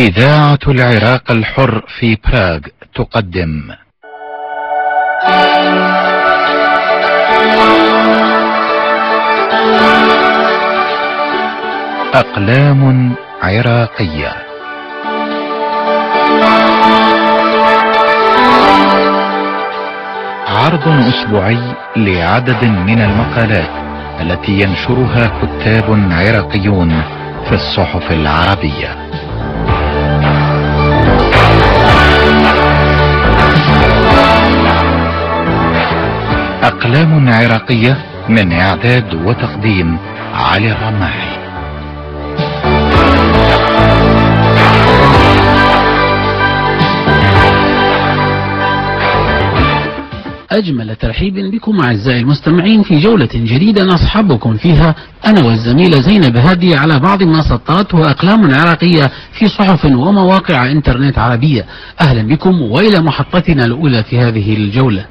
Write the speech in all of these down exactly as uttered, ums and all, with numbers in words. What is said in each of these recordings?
إذاعة العراق الحر في براغ تقدم أقلام عراقية. عرض أسبوعي لعدد من المقالات التي ينشرها كتاب عراقيون في الصحف العربية. أقلام عراقية من إعداد وتقديم علي الرماحي. أجمل ترحيب بكم أعزائي المستمعين في جولة جديدة نصحبكم فيها أنا والزميلة زينب هادي على بعض ما سطرته أقلام عراقية في صحف ومواقع إنترنت عربية. أهلا بكم وإلى محطتنا الأولى في هذه الجولة.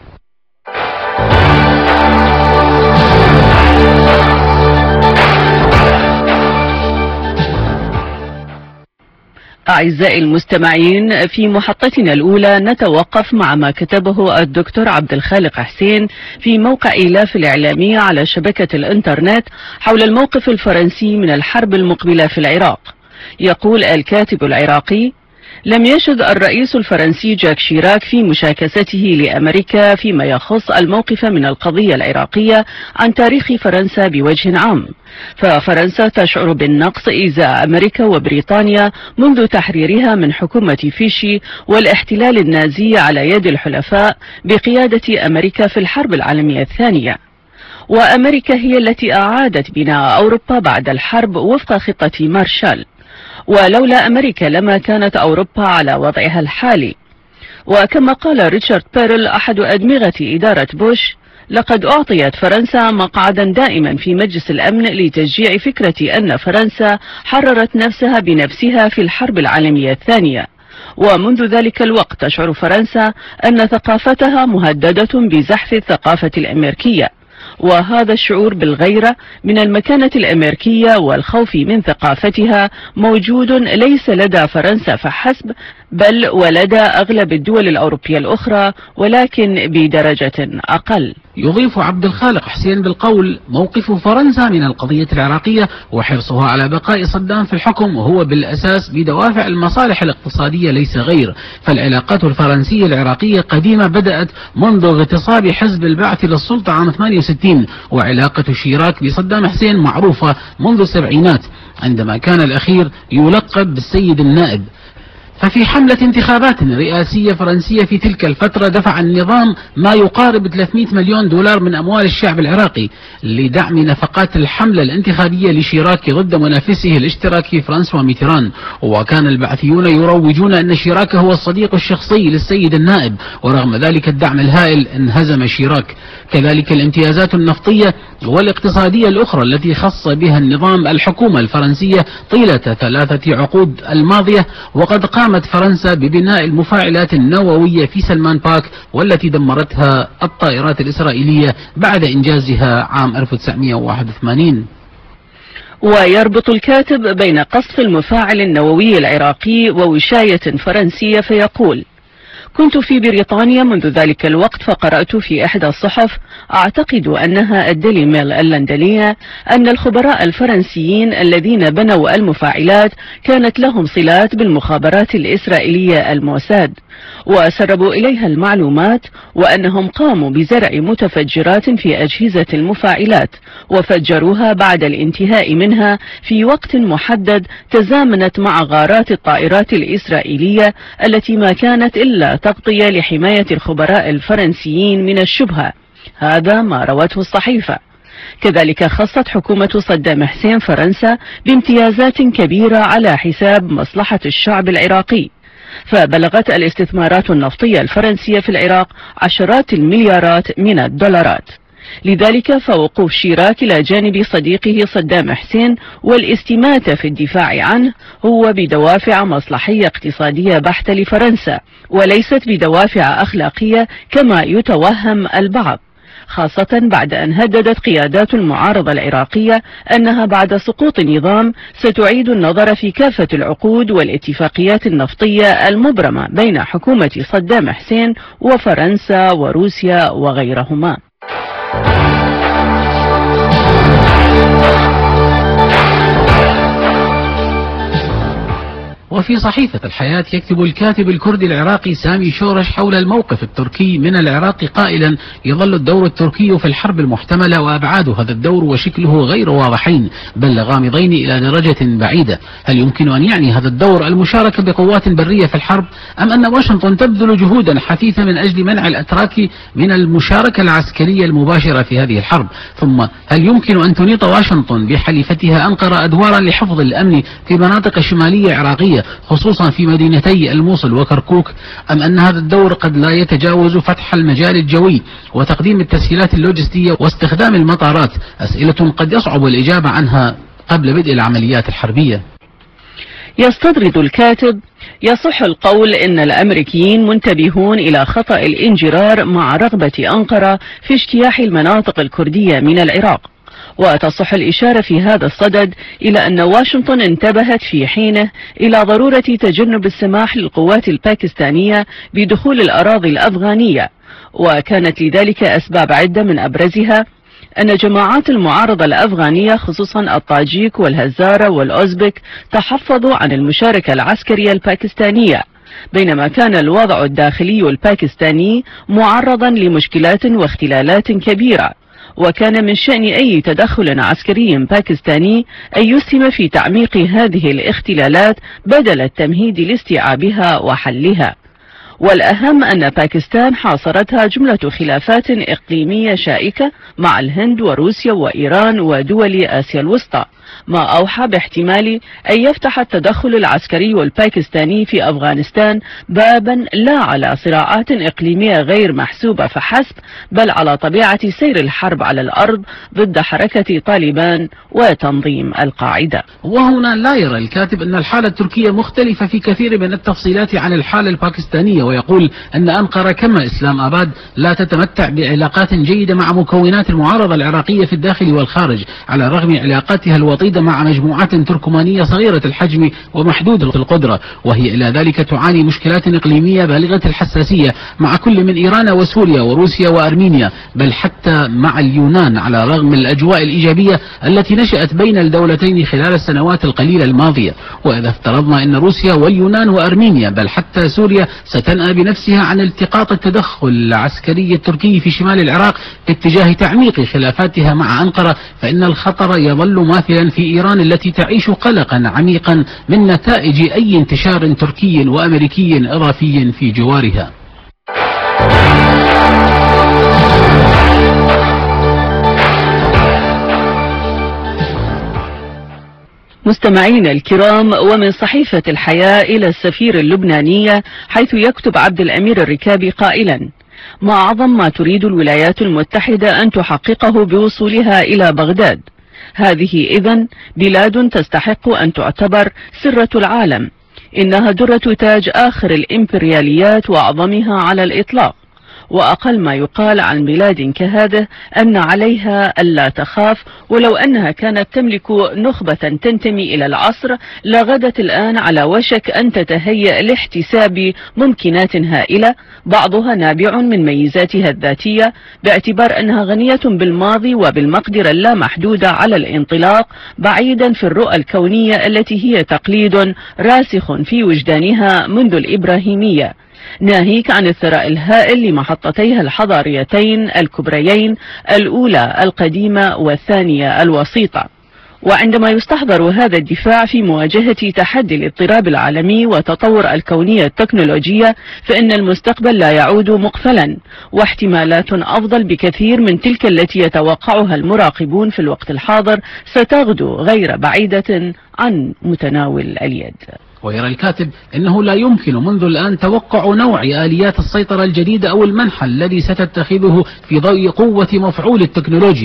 أعزائي المستمعين، في محطتنا الأولى نتوقف مع ما كتبه الدكتور عبد الخالق حسين في موقع إيلاف الإعلامية على شبكة الإنترنت حول الموقف الفرنسي من الحرب المقبلة في العراق. يقول الكاتب العراقي: لم يشد الرئيس الفرنسي جاك شيراك في مشاكسته لأمريكا فيما يخص الموقف من القضية العراقية عن تاريخ فرنسا بوجه عام، ففرنسا تشعر بالنقص إزاء أمريكا وبريطانيا منذ تحريرها من حكومة فيشي والاحتلال النازي على يد الحلفاء بقيادة أمريكا في الحرب العالمية الثانية، وأمريكا هي التي أعادت بناء أوروبا بعد الحرب وفق خطة مارشال، ولولا أمريكا لما كانت أوروبا على وضعها الحالي. وكما قال ريتشارد بيرل أحد أدمغة إدارة بوش: لقد أعطيت فرنسا مقعدا دائما في مجلس الأمن لتشجيع فكرة أن فرنسا حررت نفسها بنفسها في الحرب العالمية الثانية، ومنذ ذلك الوقت تشعر فرنسا أن ثقافتها مهددة بزحف الثقافة الأمريكية، وهذا الشعور بالغيرة من المكانة الأمريكية والخوف من ثقافتها موجود ليس لدى فرنسا فحسب، بل ولدى أغلب الدول الأوروبية الأخرى، ولكن بدرجة أقل. يضيف عبد الخالق حسين بالقول: موقف فرنسا من القضية العراقية وحرصها على بقاء صدام في الحكم وهو بالأساس بدوافع المصالح الاقتصادية ليس غير، فالعلاقات الفرنسية العراقية قديمة بدأت منذ اغتصاب حزب البعث للسلطة عام ثمانية وستين، وعلاقة شيراك بصدام حسين معروفة منذ السبعينات عندما كان الأخير يلقب بالسيد النائب. ففي حملة انتخابات رئاسية فرنسية في تلك الفترة دفع النظام ما يقارب ثلاثمئة مليون دولار من أموال الشعب العراقي لدعم نفقات الحملة الانتخابية لشيراك ضد منافسه الاشتراكي فرانسوا ميتران، وكان البعثيون يروجون أن شيراك هو الصديق الشخصي للسيد النائب، ورغم ذلك الدعم الهائل انهزم شيراك. كذلك الامتيازات النفطية والاقتصادية الأخرى التي خص بها النظام الحكومة الفرنسية طيلة ثلاثة عقود الماضية، وقد قامت فرنسا ببناء المفاعلات النووية في سلمان باك والتي دمرتها الطائرات الإسرائيلية بعد إنجازها عام ألف وتسعمئة وواحد وثمانين. ويربط الكاتب بين قصف المفاعل النووي العراقي ووشاية فرنسية فيقول: كنت في بريطانيا منذ ذلك الوقت فقرأت في إحدى الصحف، أعتقد أنها الديلي ميل اللندنية، أن الخبراء الفرنسيين الذين بنوا المفاعلات كانت لهم صلات بالمخابرات الإسرائيلية الموساد، وسربوا إليها المعلومات، وأنهم قاموا بزرع متفجرات في أجهزة المفاعلات وفجروها بعد الانتهاء منها في وقت محدد تزامنت مع غارات الطائرات الإسرائيلية التي ما كانت إلا تغطية لحماية الخبراء الفرنسيين من الشبهة. هذا ما روته الصحيفة. كذلك خصت حكومة صدام حسين فرنسا بامتيازات كبيرة على حساب مصلحة الشعب العراقي، فبلغت الاستثمارات النفطية الفرنسية في العراق عشرات المليارات من الدولارات. لذلك فوقوف شيراك إلى جانب صديقه صدام حسين والاستماتة في الدفاع عنه هو بدوافع مصلحية اقتصادية بحتة لفرنسا، وليست بدوافع أخلاقية كما يتوهم البعض. خاصة بعد أن هددت قيادات المعارضة العراقية أنها بعد سقوط النظام ستعيد النظر في كافة العقود والاتفاقيات النفطية المبرمة بين حكومة صدام حسين وفرنسا وروسيا وغيرهما. وفي صحيفة الحياة يكتب الكاتب الكردي العراقي سامي شورش حول الموقف التركي من العراق قائلا: يظل الدور التركي في الحرب المحتملة، وأبعاد هذا الدور وشكله غير واضحين بل غامضين إلى درجة بعيدة. هل يمكن أن يعني هذا الدور المشاركة بقوات برية في الحرب، أم أن واشنطن تبذل جهودا حثيثة من أجل منع الأتراك من المشاركة العسكرية المباشرة في هذه الحرب؟ ثم هل يمكن أن تنيط واشنطن بحليفتها أنقرة أدوارا لحفظ الأمن في مناطق شمالية عراقية خصوصا في مدينتي الموصل وكركوك، أم أن هذا الدور قد لا يتجاوز فتح المجال الجوي وتقديم التسهيلات اللوجستية واستخدام المطارات؟ أسئلة قد يصعب الإجابة عنها قبل بدء العمليات الحربية. يستطرد الكاتب: يصح القول إن الأمريكيين منتبهون إلى خطأ الانجرار مع رغبة أنقرة في اجتياح المناطق الكردية من العراق، وتصح الإشارة في هذا الصدد إلى أن واشنطن انتبهت في حينه إلى ضرورة تجنب السماح للقوات الباكستانية بدخول الأراضي الأفغانية، وكانت لذلك أسباب عدة من أبرزها أن جماعات المعارضة الأفغانية خصوصا الطاجيك والهزارة والأوزبك تحفظوا عن المشاركة العسكرية الباكستانية، بينما كان الوضع الداخلي الباكستاني معرضا لمشكلات واختلالات كبيرة، وكان من شأن أي تدخل عسكري باكستاني أن يسهم في تعميق هذه الاختلالات بدل التمهيد لاستيعابها وحلها. والأهم أن باكستان حاصرتها جملة خلافات إقليمية شائكة مع الهند وروسيا وإيران ودول آسيا الوسطى، ما أوحى باحتمال أن يفتح التدخل العسكري الباكستاني في أفغانستان بابا لا على صراعات إقليمية غير محسوبة فحسب، بل على طبيعة سير الحرب على الأرض ضد حركة طالبان وتنظيم القاعدة. وهنا لا يرى الكاتب أن الحالة التركية مختلفة في كثير من التفصيلات عن الحالة الباكستانية، ويقول أن أنقرة كما إسلام آباد لا تتمتع بعلاقات جيدة مع مكونات المعارضة العراقية في الداخل والخارج، على رغم علاقاتها الوطيدة مع مجموعات تركمانية صغيرة الحجم ومحدودة القدرة، وهي إلى ذلك تعاني مشكلات إقليمية بالغة الحساسية مع كل من إيران وسوريا وروسيا وأرمينيا، بل حتى مع اليونان، على رغم الأجواء الإيجابية التي نشأت بين الدولتين خلال السنوات القليلة الماضية. وإذا افترضنا أن روسيا واليونان وأرمينيا بل حتى سوريا ستنأى بنفسها عن التقاط التدخل العسكري التركي في شمال العراق في اتجاه تعميق خلافاتها مع أنقرة، فإن الخطر يظل ماثلا في إيران التي تعيش قلقا عميقا من نتائج أي انتشار تركي وأمريكي إضافي في جوارها. مستمعين الكرام، ومن صحيفة الحياة إلى السفير اللبنانية، حيث يكتب عبد الأمير الركابي قائلا: ما أعظم ما تريد الولايات المتحدة أن تحققه بوصولها إلى بغداد. هذه إذن بلاد تستحق أن تعتبر سرة العالم، إنها درة تاج آخر الإمبرياليات وأعظمها على الإطلاق، وأقل ما يقال عن بلاد كهذه أن عليها ألا تخاف، ولو أنها كانت تملك نخبة تنتمي إلى العصر لغدت الآن على وشك أن تتهيأ لاحتساب ممكنات هائلة، بعضها نابع من ميزاتها الذاتية باعتبار أنها غنية بالماضي وبالمقدرة اللامحدودة على الانطلاق بعيدا في الرؤى الكونية التي هي تقليد راسخ في وجدانها منذ الإبراهيمية، ناهيك عن الثراء الهائل لمحطتيها الحضاريتين الكبريين، الأولى القديمة والثانية الوسيطة. وعندما يستحضر هذا الدفاع في مواجهة تحدي الاضطراب العالمي وتطور الكونية التكنولوجية، فإن المستقبل لا يعود مقفلا، واحتمالات أفضل بكثير من تلك التي يتوقعها المراقبون في الوقت الحاضر ستغدو غير بعيدة عن متناول اليد. ويرى الكاتب أنه لا يمكن منذ الآن توقع نوع آليات السيطرة الجديدة أو المنحى الذي ستتخذه في ضوء قوة مفعول التكنولوجيا،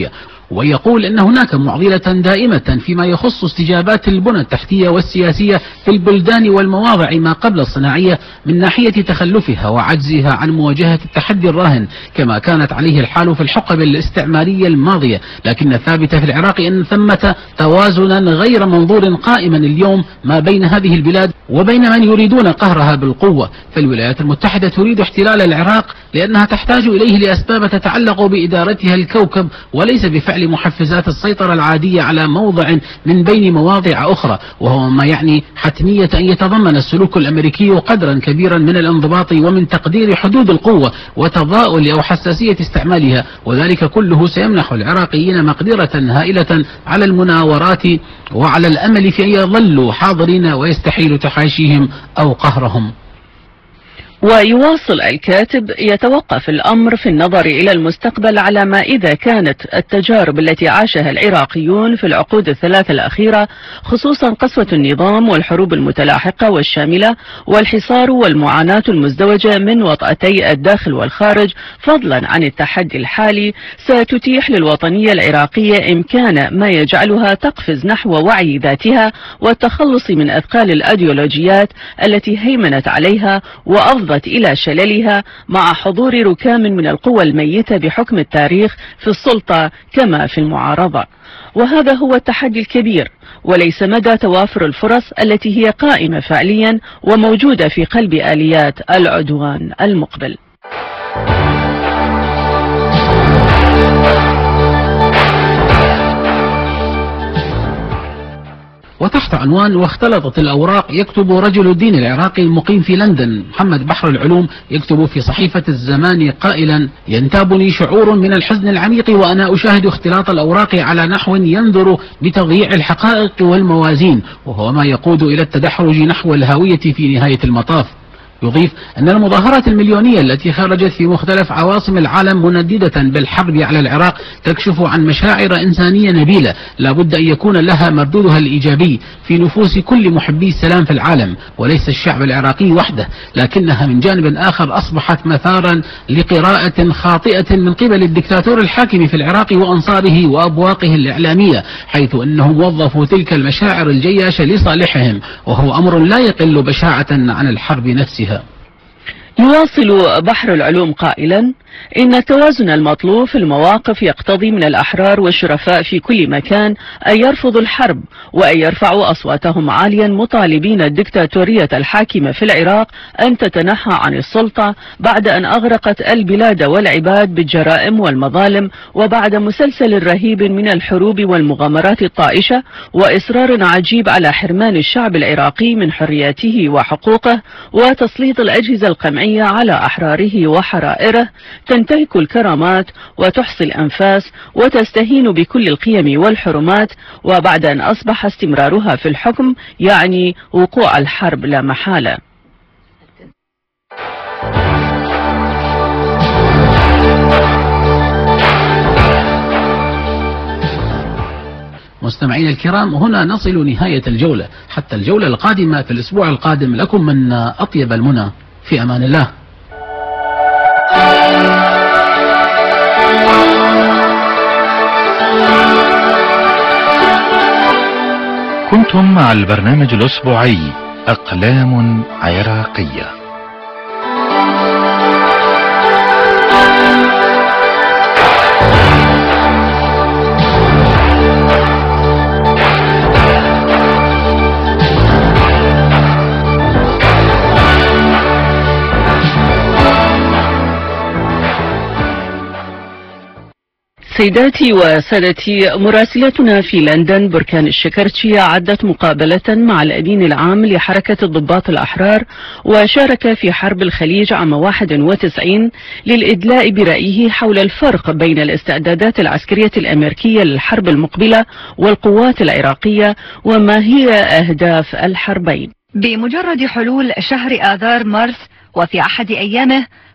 ويقول إن هناك معضلة دائمة فيما يخص استجابات البنى التحتية والسياسية في البلدان والمواضع ما قبل الصناعية من ناحية تخلفها وعجزها عن مواجهة التحدي الراهن كما كانت عليه الحال في الحقب الاستعمارية الماضية. لكن الثابت في العراق أن ثمة توازنا غير منظور قائما اليوم ما بين هذه البلاد وبين من يريدون قهرها بالقوة. فالولايات المتحدة تريد احتلال العراق لأنها تحتاج إليه لأسباب تتعلق بإدارتها الكوكب وليس بفعل محفزات السيطرة العادية على موضع من بين مواضع أخرى، وهو ما يعني حتمية أن يتضمن السلوك الأمريكي قدرا كبيرا من الانضباط ومن تقدير حدود القوة وتضاؤل أو حساسية استعمالها، وذلك كله سيمنح العراقيين مقدرة هائلة على المناورات وعلى الأمل في أن يظلوا حاضرين ويستحيل تحاشيهم أو قهرهم. ويواصل الكاتب: يتوقف الأمر في النظر إلى المستقبل على ما إذا كانت التجارب التي عاشها العراقيون في العقود الثلاثة الأخيرة خصوصا قسوة النظام والحروب المتلاحقة والشاملة والحصار والمعاناة المزدوجة من وطأتي الداخل والخارج فضلا عن التحدي الحالي ستتيح للوطنية العراقية إمكان ما يجعلها تقفز نحو وعي ذاتها والتخلص من أثقال الأيديولوجيات التي هيمنت عليها وأفضل إلى شللها مع حضور ركام من القوى الميتة بحكم التاريخ في السلطة كما في المعارضة. وهذا هو التحدي الكبير، وليس مدى توافر الفرص التي هي قائمة فعليا وموجودة في قلب آليات العدوان المقبل. وتحت عنوان واختلطت الأوراق يكتب رجل الدين العراقي المقيم في لندن محمد بحر العلوم يكتب في صحيفة الزمان قائلا: ينتابني شعور من الحزن العميق وأنا أشاهد اختلاط الأوراق على نحو ينذر بتضييع الحقائق والموازين، وهو ما يقود إلى التدحرج نحو الهاوية في نهاية المطاف. يضيف أن المظاهرات المليونية التي خرجت في مختلف عواصم العالم منددة بالحرب على العراق تكشف عن مشاعر إنسانية نبيلة لا بد أن يكون لها مردودها الإيجابي في نفوس كل محبي السلام في العالم، وليس الشعب العراقي وحده، لكنها من جانب آخر أصبحت مثارا لقراءة خاطئة من قبل الدكتاتور الحاكم في العراق وأنصاره وأبواقه الإعلامية، حيث أنهم وظفوا تلك المشاعر الجياشة لصالحهم، وهو أمر لا يقل بشاعة عن الحرب نفسها. يواصل بحر العلوم قائلا: إن التوازن المطلوب في المواقف يقتضي من الأحرار والشرفاء في كل مكان أن يرفضوا الحرب وأن يرفعوا أصواتهم عاليا مطالبين الدكتاتورية الحاكمة في العراق أن تتنحى عن السلطة بعد أن أغرقت البلاد والعباد بالجرائم والمظالم وبعد مسلسل رهيب من الحروب والمغامرات الطائشة وإصرار عجيب على حرمان الشعب العراقي من حرياته وحقوقه وتسليط الأجهزة القمعية على أحراره وحرائره. تنتهك الكرامات وتحصي الأنفاس وتستهين بكل القيم والحرمات، وبعد أن أصبح استمرارها في الحكم يعني وقوع الحرب لا محالة. مستمعين الكرام، هنا نصل نهاية الجولة، حتى الجولة القادمة في الأسبوع القادم، لكم من أطيب المنى، في أمان الله. كنتم مع البرنامج الأسبوعي أقلام عراقية. سيداتي وسادتي، مراسلتنا في لندن بركان الشكرتشي عدت مقابلة مع الأمين العام لحركة الضباط الأحرار، وشارك في حرب الخليج عام واحد وتسعين للإدلاء برأيه حول الفرق بين الاستعدادات العسكرية الأمريكية للحرب المقبلة والقوات العراقية وما هي أهداف الحربين. بمجرد حلول شهر آذار مارس وفي أحد أيامه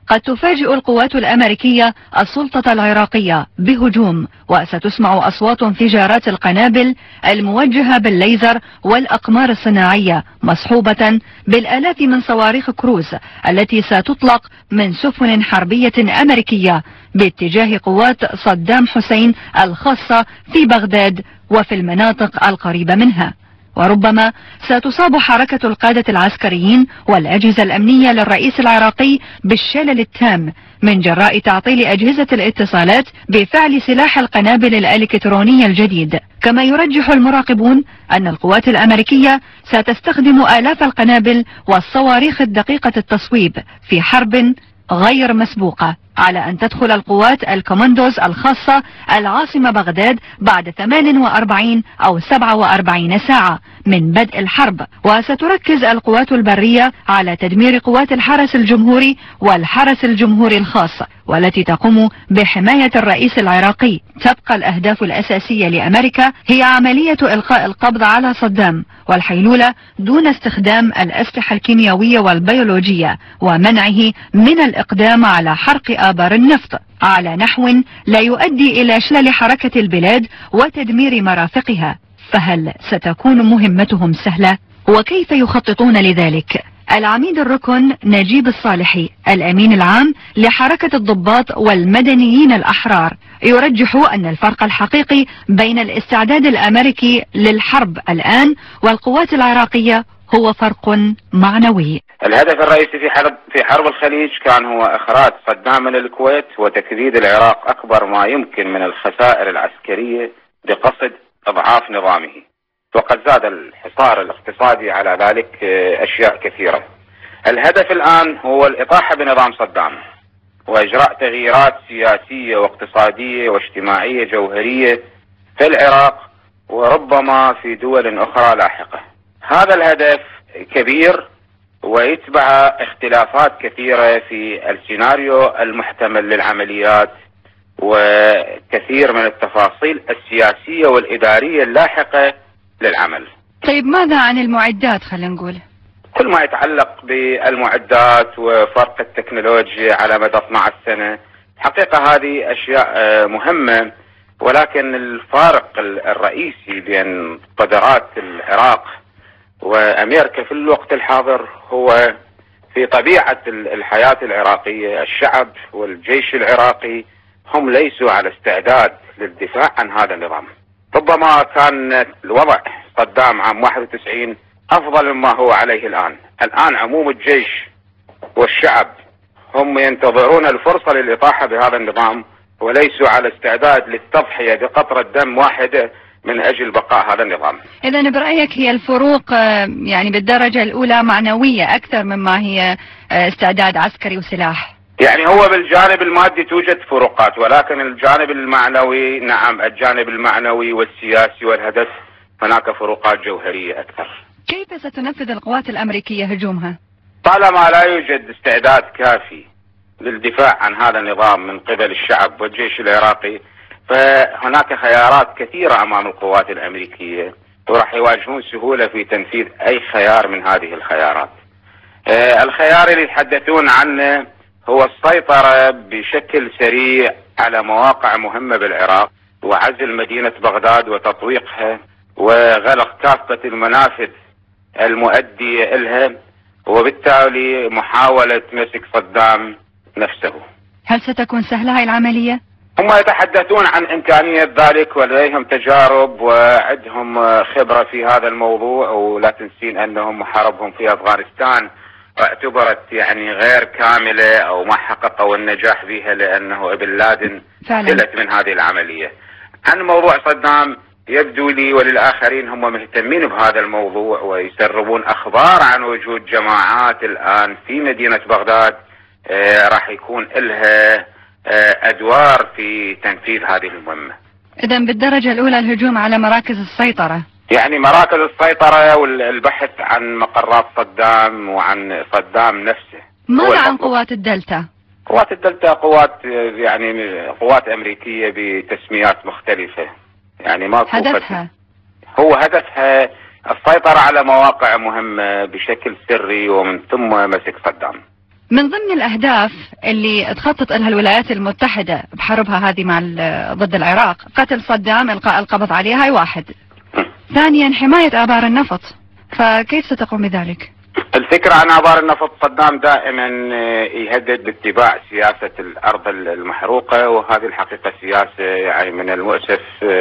قد تفاجئ القوات الأمريكية السلطة العراقية بهجوم، وستسمع أصوات انفجارات القنابل الموجهة بالليزر والأقمار الصناعية مصحوبة بالآلاف من صواريخ كروز التي ستطلق من سفن حربية أمريكية باتجاه قوات صدام حسين الخاصة في بغداد وفي المناطق القريبة منها. وربما ستصاب حركة القادة العسكريين والأجهزة الأمنية للرئيس العراقي بالشلل التام من جراء تعطيل أجهزة الاتصالات بفعل سلاح القنابل الإلكترونية الجديد. كما يرجح المراقبون أن القوات الأمريكية ستستخدم آلاف القنابل والصواريخ الدقيقة التصويب في حرب غير مسبوقة على أن تدخل القوات الكوماندوز الخاصة العاصمة بغداد بعد ثمان وأربعين أو سبعة وأربعين ساعة من بدء الحرب. وستركز القوات البرية على تدمير قوات الحرس الجمهوري والحرس الجمهوري الخاص والتي تقوم بحماية الرئيس العراقي. تبقى الأهداف الأساسية لأمريكا هي عملية إلقاء القبض على صدام والحيلولة دون استخدام الأسلحة الكيميائية والبيولوجية ومنعه من الإقدام على حرق آبار النفط على نحو لا يؤدي إلى شلل حركة البلاد وتدمير مرافقها. فهل ستكون مهمتهم سهلة؟ وكيف يخططون لذلك؟ العميد الركن نجيب الصالحي الأمين العام لحركة الضباط والمدنيين الأحرار يرجح أن الفرق الحقيقي بين الاستعداد الأمريكي للحرب الآن والقوات العراقية هو فرق معنوي. الهدف الرئيسي في حرب في حرب الخليج كان هو إخراج صدام من الكويت وتكبيد العراق أكبر ما يمكن من الخسائر العسكرية بقصد إضعاف نظامه، وقد زاد الحصار الاقتصادي على ذلك أشياء كثيرة. الهدف الآن هو الإطاحة بنظام صدام وإجراء تغييرات سياسية واقتصادية واجتماعية جوهرية في العراق وربما في دول أخرى لاحقة. هذا الهدف كبير ويتبع اختلافات كثيرة في السيناريو المحتمل للعمليات وكثير من التفاصيل السياسية والإدارية اللاحقة للعمل. طيب ماذا عن المعدات؟ خلينا نقول كل ما يتعلق بالمعدات وفرق التكنولوجيا على مدى اثنتي عشرة سنة، حقيقة هذه أشياء مهمة، ولكن الفارق الرئيسي بين قدرات العراق وأمريكا في الوقت الحاضر هو في طبيعة الحياة العراقية. الشعب والجيش العراقي هم ليسوا على استعداد للدفاع عن هذا النظام. ربما كان الوضع صدام عام واحد وتسعين أفضل مما هو عليه الآن. الآن عموم الجيش والشعب هم ينتظرون الفرصة للإطاحة بهذا النظام وليسوا على استعداد للتضحية بقطرة دم واحدة من أجل بقاء هذا النظام. إذن برأيك هي الفروق يعني بالدرجة الأولى معنوية أكثر مما هي استعداد عسكري وسلاح؟ يعني هو بالجانب المادي توجد فروقات، ولكن الجانب المعنوي نعم، الجانب المعنوي والسياسي والهدف هناك فروقات جوهرية أكثر. كيف ستنفذ القوات الأمريكية هجومها؟ طالما لا يوجد استعداد كافي للدفاع عن هذا النظام من قبل الشعب والجيش العراقي، فهناك خيارات كثيرة أمام القوات الأمريكية وراح يواجهون سهولة في تنفيذ أي خيار من هذه الخيارات. آه الخيار اللي يتحدثون عنه هو السيطرة بشكل سريع على مواقع مهمة بالعراق وعزل مدينة بغداد وتطويقها وغلق كافة المنافذ المؤدية إلها، وبالتالي محاولة مسك صدام نفسه. هل ستكون سهلة هاي العملية؟ هم يتحدثون عن إمكانية ذلك ولديهم تجارب وعندهم خبرة في هذا الموضوع، ولا تنسين أنهم محاربهم في أفغانستان اعتبرت يعني غير كاملة أو ما حققوا النجاح بها لأنه ابن لادن فلت من هذه العملية. عن موضوع صدام يبدو لي وللآخرين هم مهتمين بهذا الموضوع ويسربون أخبار عن وجود جماعات الآن في مدينة بغداد آه راح يكون لها آه أدوار في تنفيذ هذه المهمة. إذن بالدرجة الأولى الهجوم على مراكز السيطرة، يعني مراكز السيطرة والبحث عن مقرات صدام وعن صدام نفسه. ماذا عن قوات الدلتا؟ قوات الدلتا قوات يعني قوات أمريكية بتسميات مختلفة، يعني ما هدفها هو هدفها السيطرة على مواقع مهمة بشكل سري ومن ثم مسك صدام. من ضمن الأهداف اللي تخطط لها الولايات المتحدة بحربها هذه مع ضد العراق قتل صدام، إلقاء القبض عليه، هاي واحد. ثانيا حماية آبار النفط، فكيف ستقوم بذلك؟ الفكرة عن آبار النفط، صدام دائما يهدد باتباع سياسة الأرض المحروقة، وهذه الحقيقة سياسة يعني من المؤسف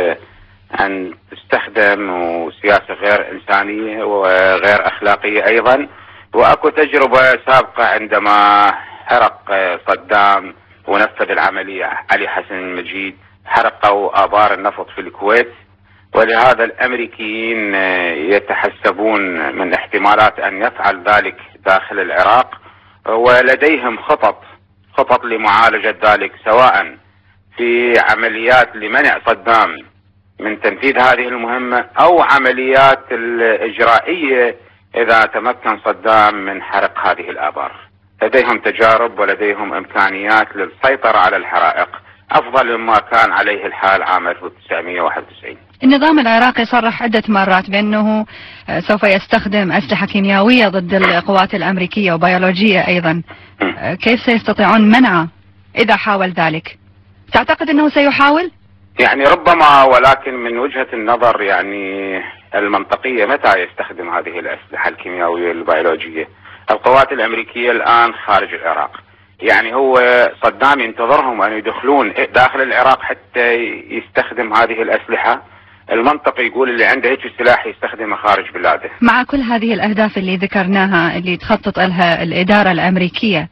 أن تستخدم، وسياسة غير إنسانية وغير أخلاقية أيضا. وأكو تجربة سابقة عندما حرق صدام ونفذ العملية علي حسن المجيد، حرقوا آبار النفط في الكويت، ولهذا الأمريكيين يتحسبون من احتمالات أن يفعل ذلك داخل العراق، ولديهم خطط خطط لمعالجة ذلك، سواء في عمليات لمنع صدام من تنفيذ هذه المهمة أو عمليات الإجرائية إذا تمكن صدام من حرق هذه الآبار. لديهم تجارب ولديهم إمكانيات للسيطرة على الحرائق أفضل مما كان عليه الحال عام ألف وتسعمئة وواحد وتسعين. النظام العراقي صرح عدة مرات بأنه سوف يستخدم أسلحة كيميائية ضد القوات الأمريكية وبيولوجية أيضا. كيف سيستطيعون منعه إذا حاول ذلك؟ تعتقد أنه سيحاول؟ يعني ربما، ولكن من وجهة النظر يعني المنطقية متى يستخدم هذه الأسلحة الكيميائية البيولوجية؟ القوات الأمريكية الآن خارج العراق، يعني هو صدام ينتظرهم أن يدخلون داخل العراق حتى يستخدم هذه الأسلحة. المنطق يقول اللي عنده هيك سلاح يستخدمه خارج بلاده. مع كل هذه الأهداف اللي ذكرناها اللي تخطط لها الإدارة الأمريكية،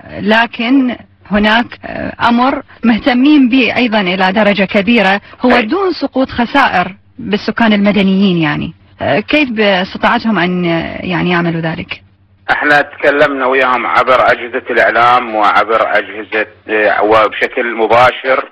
لكن هناك أمر مهتمين به أيضا إلى درجة كبيرة، هو أي. دون سقوط خسائر بالسكان المدنيين. يعني كيف باستطاعتهم أن يعني يعملوا ذلك؟ احنا تكلمنا وياهم عبر أجهزة الإعلام وعبر أجهزة وبشكل مباشر،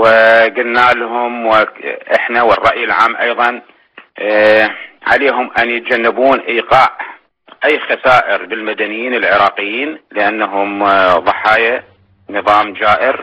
وقلنا لهم واحنا والرأي العام أيضا اه عليهم أن يتجنبون إيقاع أي خسائر بالمدنيين العراقيين، لأنهم اه ضحايا نظام جائر،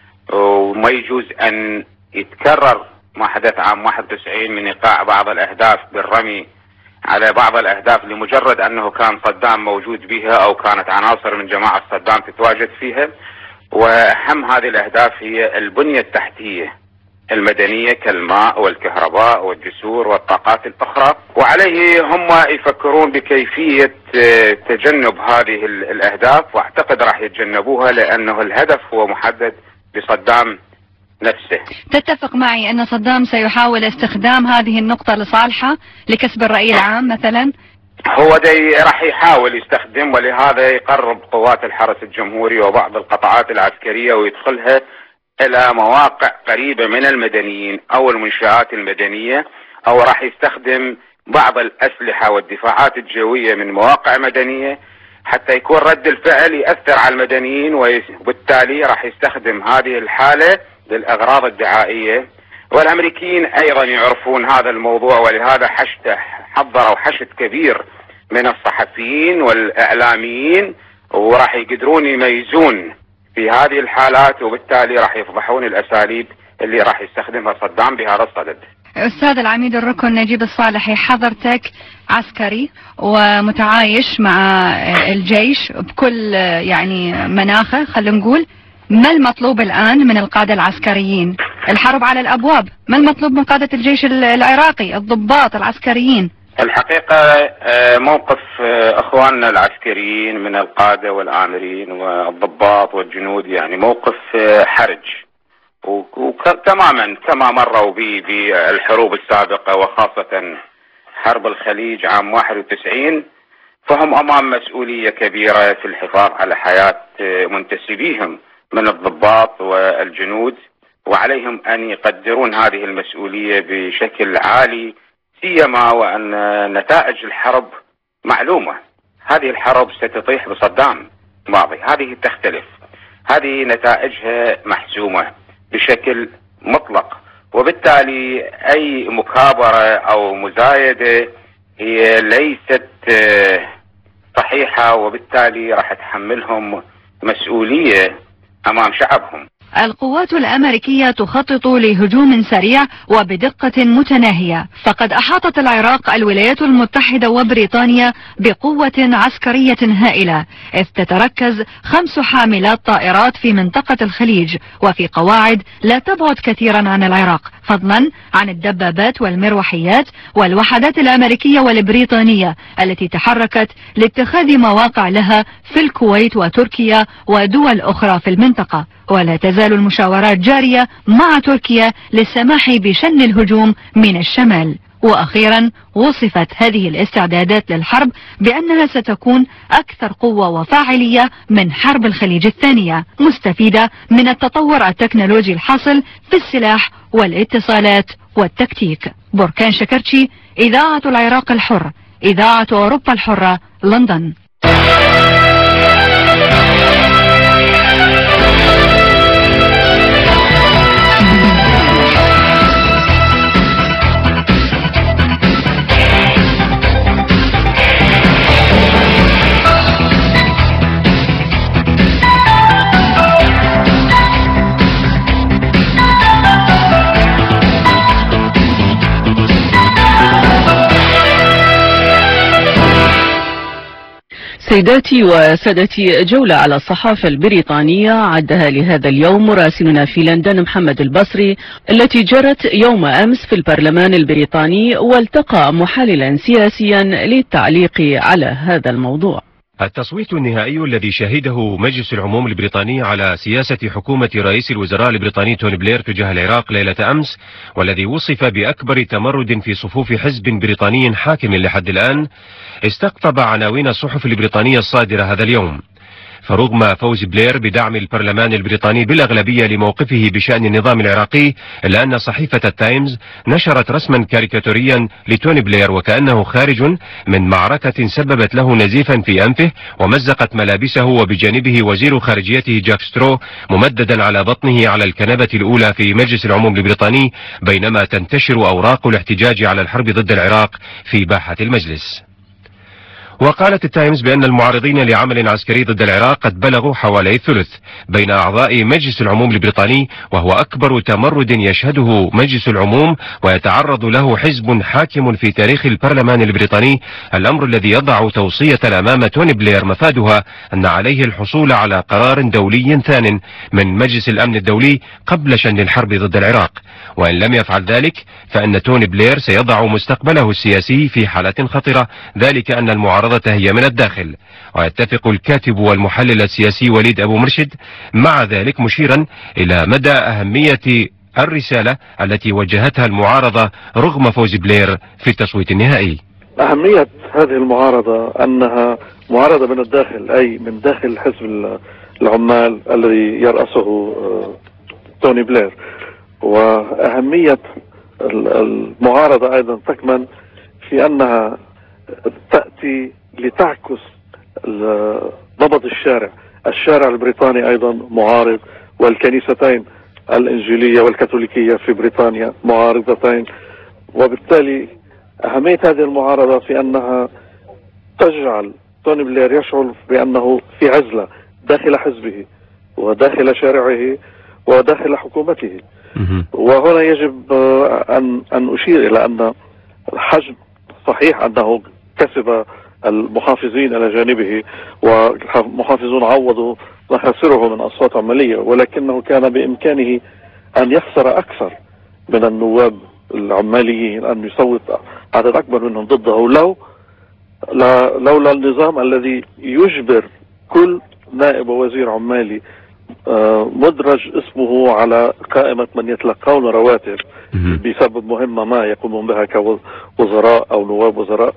وما يجوز أن يتكرر ما حدث عام واحد وتسعين من إيقاع بعض الأهداف بالرمي على بعض الأهداف لمجرد أنه كان صدام موجود بها أو كانت عناصر من جماعة صدام تتواجد فيها. وأهم هذه الأهداف هي البنية التحتية المدنية كالماء والكهرباء والجسور والطاقات الأخرى، وعليه هم يفكرون بكيفية تجنب هذه الأهداف، وأعتقد راح يتجنبوها لأنه الهدف هو محدد بصدام نفسه. تتفق معي أن صدام سيحاول استخدام هذه النقطة لصالحه لكسب الرأي العام مثلا؟ هو دي راح يحاول يستخدم، ولهذا يقرب قوات الحرس الجمهوري وبعض القطاعات العسكرية ويدخلها إلى مواقع قريبة من المدنيين أو المنشآت المدنية، أو راح يستخدم بعض الأسلحة والدفاعات الجوية من مواقع مدنية حتى يكون رد الفعل يأثر على المدنيين، وبالتالي راح يستخدم هذه الحالة للأغراض الدعائية. والأمريكيين أيضا يعرفون هذا الموضوع، ولهذا حشد حضروا حشد كبير من الصحفيين والإعلاميين، وراح يقدرون يميزون في هذه الحالات، وبالتالي راح يفضحون الأساليب اللي راح يستخدمها صدام بهذا الصدد. أستاذ العميد الركن نجيب الصالحي، حضرتك عسكري ومتعايش مع الجيش بكل يعني مناخه، خلينا نقول، ما المطلوب الآن من القادة العسكريين؟ الحرب على الأبواب، ما المطلوب من قادة الجيش العراقي، الضباط العسكريين؟ الحقيقة موقف أخواننا العسكريين من القادة والآمرين والضباط والجنود يعني موقف حرج، وتماما كما مروا به بالحروب السابقة، وخاصة حرب الخليج عام واحد وتسعين، فهم أمام مسؤولية كبيرة في الحفاظ على حياة منتسبيهم من الضباط والجنود، وعليهم أن يقدرون هذه المسؤولية بشكل عالي، سيما وأن نتائج الحرب معلومة. هذه الحرب ستطيح بصدام ماضي، هذه تختلف، هذه نتائجها محسومة بشكل مطلق، وبالتالي أي مكابرة أو مزايدة هي ليست صحيحة، وبالتالي راح تحملهم مسؤولية أمام شعبهم. القوات الأمريكية تخطط لهجوم سريع وبدقة متناهية، فقد أحاطت العراق الولايات المتحدة وبريطانيا بقوة عسكرية هائلة، إذ تتركز خمس حاملات طائرات في منطقة الخليج وفي قواعد لا تبعد كثيرا عن العراق، فضلا عن الدبابات والمروحيات والوحدات الأمريكية والبريطانية التي تحركت لاتخاذ مواقع لها في الكويت وتركيا ودول أخرى في المنطقة. ولا تزال المشاورات جارية مع تركيا للسماح بشن الهجوم من الشمال. وأخيرا وصفت هذه الاستعدادات للحرب بأنها ستكون أكثر قوة وفاعلية من حرب الخليج الثانية، مستفيدة من التطور التكنولوجي الحاصل في السلاح والاتصالات والتكتيك. بركان شكرتشي، إذاعة العراق الحر، إذاعة أوروبا الحرة، لندن. سيداتي وسادتي، جولة على الصحافة البريطانية عدها لهذا اليوم مراسلنا في لندن محمد البصري، التي جرت يوم أمس في البرلمان البريطاني، والتقى محللا سياسيا للتعليق على هذا الموضوع. التصويت النهائي الذي شهده مجلس العموم البريطاني على سياسة حكومة رئيس الوزراء البريطاني توني بلير تجاه العراق ليلة أمس، والذي وصف بأكبر تمرد في صفوف حزب بريطاني حاكم لحد الآن، استقطب عناوين الصحف البريطانية الصادرة هذا اليوم. فرغم فوز بلير بدعم البرلمان البريطاني بالأغلبية لموقفه بشأن النظام العراقي، إلا أن صحيفة التايمز نشرت رسما كاريكاتوريا لتوني بلير وكأنه خارج من معركة سببت له نزيفا في أنفه، ومزقت ملابسه، وبجانبه وزير خارجيته جاك سترو ممددا على بطنه على الكنبة الأولى في مجلس العموم البريطاني، بينما تنتشر أوراق الاحتجاج على الحرب ضد العراق في باحة المجلس. وقالت التايمز بأن المعارضين لعمل عسكري ضد العراق قد بلغوا حوالي الثلث بين أعضاء مجلس العموم البريطاني، وهو أكبر تمرد يشهده مجلس العموم ويتعرض له حزب حاكم في تاريخ البرلمان البريطاني، الأمر الذي يضع توصية أمام توني بلير مفادها أن عليه الحصول على قرار دولي ثان من مجلس الأمن الدولي قبل شن الحرب ضد العراق، وإن لم يفعل ذلك فإن توني بلير سيضع مستقبله السياسي في حالة خطرة، ذلك أن المعارضة هي من الداخل. ويتفق الكاتب والمحلل السياسي وليد أبو مرشد مع ذلك، مشيرا إلى مدى أهمية الرسالة التي وجهتها المعارضة رغم فوز بلير في التصويت النهائي. أهمية هذه المعارضة أنها معارضة من الداخل، أي من داخل حزب العمال الذي يرأسه توني بلير. وأهمية المعارضة أيضا تكمن في أنها تأتي لتعكس نبض الشارع. الشارع البريطاني أيضا معارض، والكنيستين الإنجيلية والكاثوليكية في بريطانيا معارضتين، وبالتالي أهمية هذه المعارضة في أنها تجعل توني بلير يشعر بأنه في عزلة داخل حزبه وداخل شارعه وداخل حكومته. وهنا يجب أن أن أشير إلى أن الحجم صحيح أنه كسب المحافظين إلى جانبه، والمحافظون عوضوا ما خسره من أصوات عملية، ولكنه كان بإمكانه أن يخسر أكثر من النواب العماليين، أن يصوت عدد أكبر منهم ضده لو لولا النظام الذي يجبر كل نائب ووزير عمالي مدرج اسمه على قائمة من يتلقون رواتب بسبب مهمة ما يقومون بها كوزراء أو نواب وزراء.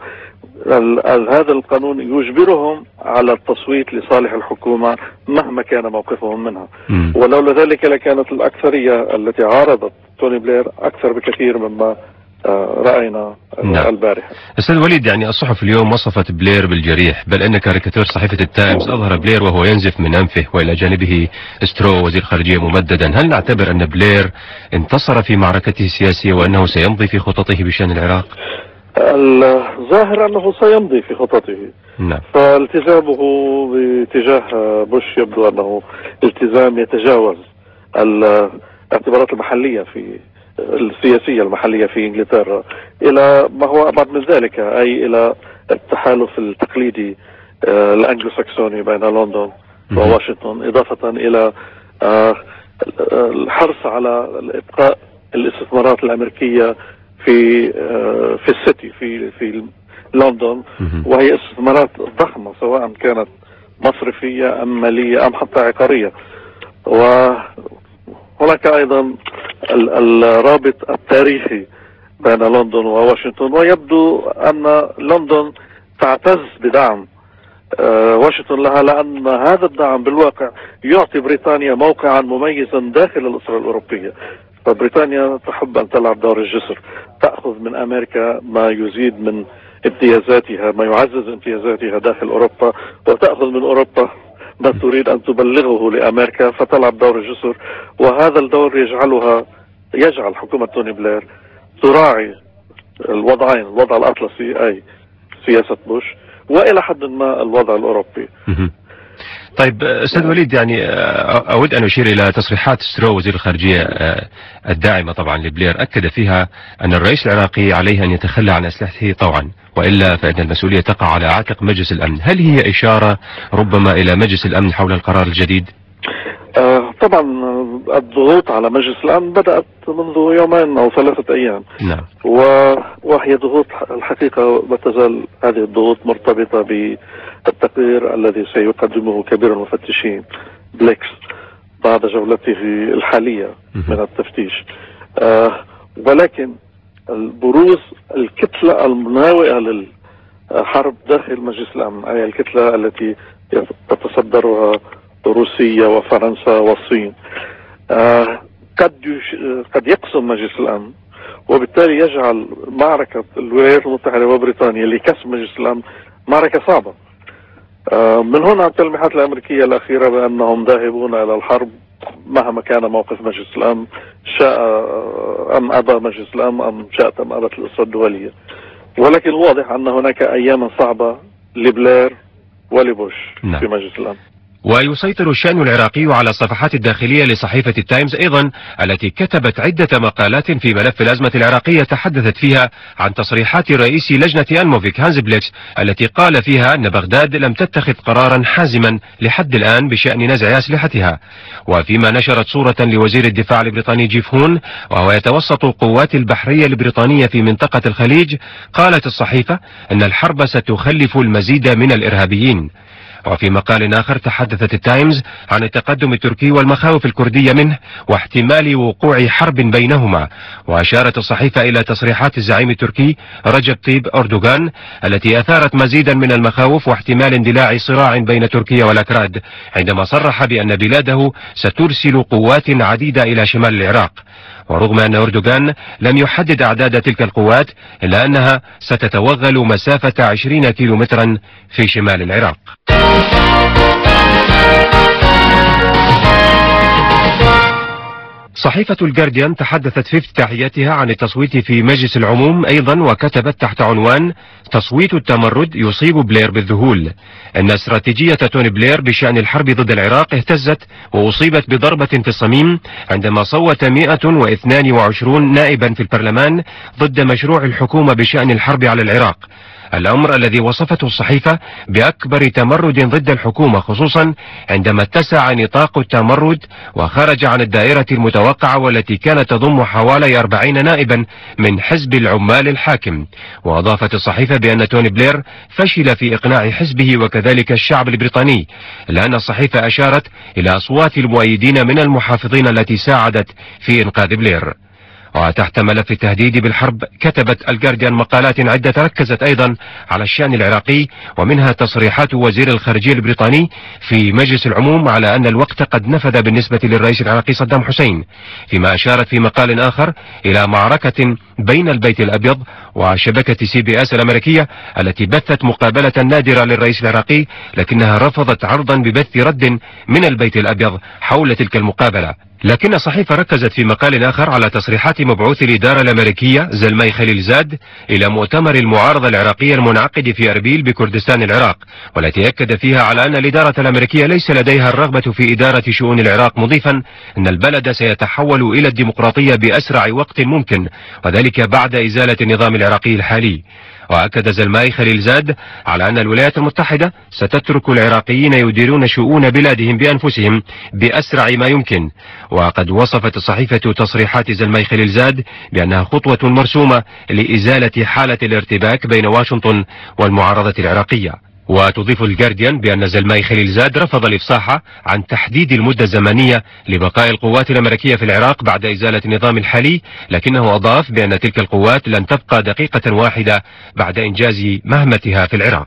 هذا القانون يجبرهم على التصويت لصالح الحكومة مهما كان موقفهم منها، ولولا ذلك لكانت الأكثرية التي عارضت توني بلير أكثر بكثير مما رأينا نعم. البارحة. أستاذ وليد، يعني الصحف اليوم وصفت بلير بالجريح، بل أن كاريكاتير صحيفة التايمز أظهر بلير وهو ينزف من أنفه وإلى جانبه سترو وزير خارجية ممددا. هل نعتبر أن بلير انتصر في معركته السياسية وأنه سيمضي في خططه بشأن العراق؟ الظاهر أنه سيمضي في خططه نعم. فالتزامه باتجاه بوش يبدو أنه التزام يتجاوز الاعتبارات المحلية في السياسية المحلية في إنجلترا إلى ما هو أبعد من ذلك، أي إلى التحالف التقليدي الأنجلو ساكسوني بين لندن وواشنطن، إضافة إلى الحرص على إبقاء الاستثمارات الأمريكية في في السيتي في في لندن، وهي استثمارات ضخمة سواء كانت مصرفية أم مالية أم حتى عقارية. وهناك أيضا الرابط التاريخي بين لندن وواشنطن، ويبدو أن لندن تعتز بدعم واشنطن لها، لأن هذا الدعم بالواقع يعطي بريطانيا موقعا مميزا داخل الأسرة الأوروبية. فبريطانيا تحب أن تلعب دور الجسر، تأخذ من أمريكا ما يزيد من امتيازاتها، ما يعزز امتيازاتها داخل أوروبا، وتأخذ من أوروبا ما تريد أن تبلغه لأمريكا، فتلعب دور الجسر. وهذا الدور يجعلها يجعل حكومة توني بلير تراعي الوضعين، الوضع الأطلسي أي سياسة بوش، وإلى حد ما الوضع الأوروبي. طيب أستاذ وليد، يعني أود أن أشير إلى تصريحات سترو وزير الخارجية الداعمة طبعا لبلير، أكد فيها أن الرئيس العراقي عليه أن يتخلى عن أسلحته طوعا، وإلا فإن المسؤولية تقع على عاتق مجلس الأمن. هل هي إشارة ربما إلى مجلس الأمن حول القرار الجديد؟ آه طبعا الضغوط على مجلس الأمن بدأت منذ يومين أو ثلاثة أيام. نعم. وهي ضغوط الحقيقة، وتزال هذه الضغوط مرتبطة بالتقرير الذي سيقدمه كبير المفتشين بليكس بعد جولته الحالية من التفتيش. آه ولكن البروز الكتلة المناوئة للحرب داخل مجلس الأمن، أي الكتلة التي تتصدرها روسيا وفرنسا والصين، آه قد قد يقسم مجلس الأمن، وبالتالي يجعل معركة الولايات المتحدة وبريطانيا لكسب مجلس الأمن معركة صعبة. آه من هنا التلميحات الأمريكية الأخيرة بأنهم ذاهبون إلى الحرب مهما كان موقف مجلس الأمن، شاء أم أبى مجلس الأمن أم شاءت أم أبت الأسرة الدولية. ولكن واضح أن هناك أياما صعبة لبلير ولبوش. نعم. في مجلس الأمن. ويسيطر الشأن العراقي على الصفحات الداخلية لصحيفة التايمز أيضا، التي كتبت عدة مقالات في ملف الأزمة العراقية تحدثت فيها عن تصريحات رئيس لجنة أنموفيك هانز بليكس، التي قال فيها أن بغداد لم تتخذ قرارا حازما لحد الآن بشأن نزع أسلحتها. وفيما نشرت صورة لوزير الدفاع البريطاني جيف هون وهو يتوسط قوات البحرية البريطانية في منطقة الخليج، قالت الصحيفة أن الحرب ستخلف المزيد من الإرهابيين. وفي مقال آخر تحدثت التايمز عن التقدم التركي والمخاوف الكردية منه واحتمال وقوع حرب بينهما، وأشارت الصحيفة إلى تصريحات الزعيم التركي رجب طيب أردوغان التي أثارت مزيدا من المخاوف واحتمال اندلاع صراع بين تركيا والأكراد، عندما صرح بأن بلاده سترسل قوات عديدة إلى شمال العراق. ورغم أن أردوغان لم يحدد أعداد تلك القوات، إلا أنها ستتوغل مسافة عشرين كيلومترا في شمال العراق. صحيفة الجارديان تحدثت في افتتاحيتها عن التصويت في مجلس العموم أيضا، وكتبت تحت عنوان تصويت التمرد يصيب بلير بالذهول أن استراتيجية توني بلير بشأن الحرب ضد العراق اهتزت وأصيبت بضربة في الصميم عندما صوت مئة واثنين وعشرين نائبا في البرلمان ضد مشروع الحكومة بشأن الحرب على العراق، الأمر الذي وصفته الصحيفة بأكبر تمرد ضد الحكومة، خصوصا عندما اتسع نطاق التمرد وخرج عن الدائرة المتوقعة والتي كانت تضم حوالي أربعين نائبا من حزب العمال الحاكم. وأضافت الصحيفة بأن توني بلير فشل في إقناع حزبه وكذلك الشعب البريطاني، لأن الصحيفة أشارت إلى أصوات المؤيدين من المحافظين التي ساعدت في إنقاذ بلير. وتحت ملف التهديد بالحرب كتبت الجارديان مقالات عدة ركزت أيضا على الشأن العراقي، ومنها تصريحات وزير الخارجية البريطاني في مجلس العموم على أن الوقت قد نفذ بالنسبة للرئيس العراقي صدام حسين، فيما أشارت في مقال آخر إلى معركة بين البيت الأبيض وشبكة سي بي اس الأمريكية التي بثت مقابلة نادرة للرئيس العراقي، لكنها رفضت عرضا ببث رد من البيت الأبيض حول تلك المقابلة. لكن الصحيفة ركزت في مقال آخر على تصريحات مبعوث الإدارة الأمريكية زلماي خليلزاد إلى مؤتمر المعارضة العراقية المنعقد في أربيل بكردستان العراق، والتي أكد فيها على أن الإدارة الأمريكية ليس لديها الرغبة في إدارة شؤون العراق، مضيفا أن البلد سيتحول إلى الديمقراطية بأسرع وقت ممكن، وذلك بعد إزالة النظام العراقي الحالي. وأكد زلماي خليلزاد على أن الولايات المتحدة ستترك العراقيين يديرون شؤون بلادهم بأنفسهم بأسرع ما يمكن. وقد وصفت الصحيفة تصريحات زلماي خليلزاد بأنها خطوة مرسومة لإزالة حالة الارتباك بين واشنطن والمعارضة العراقية. وتضيف الجارديان بأن زلماي خليلزاد رفض الإفصاح عن تحديد المدة الزمنية لبقاء القوات الأمريكية في العراق بعد إزالة النظام الحالي، لكنه أضاف بأن تلك القوات لن تبقى دقيقة واحدة بعد إنجاز مهمتها في العراق.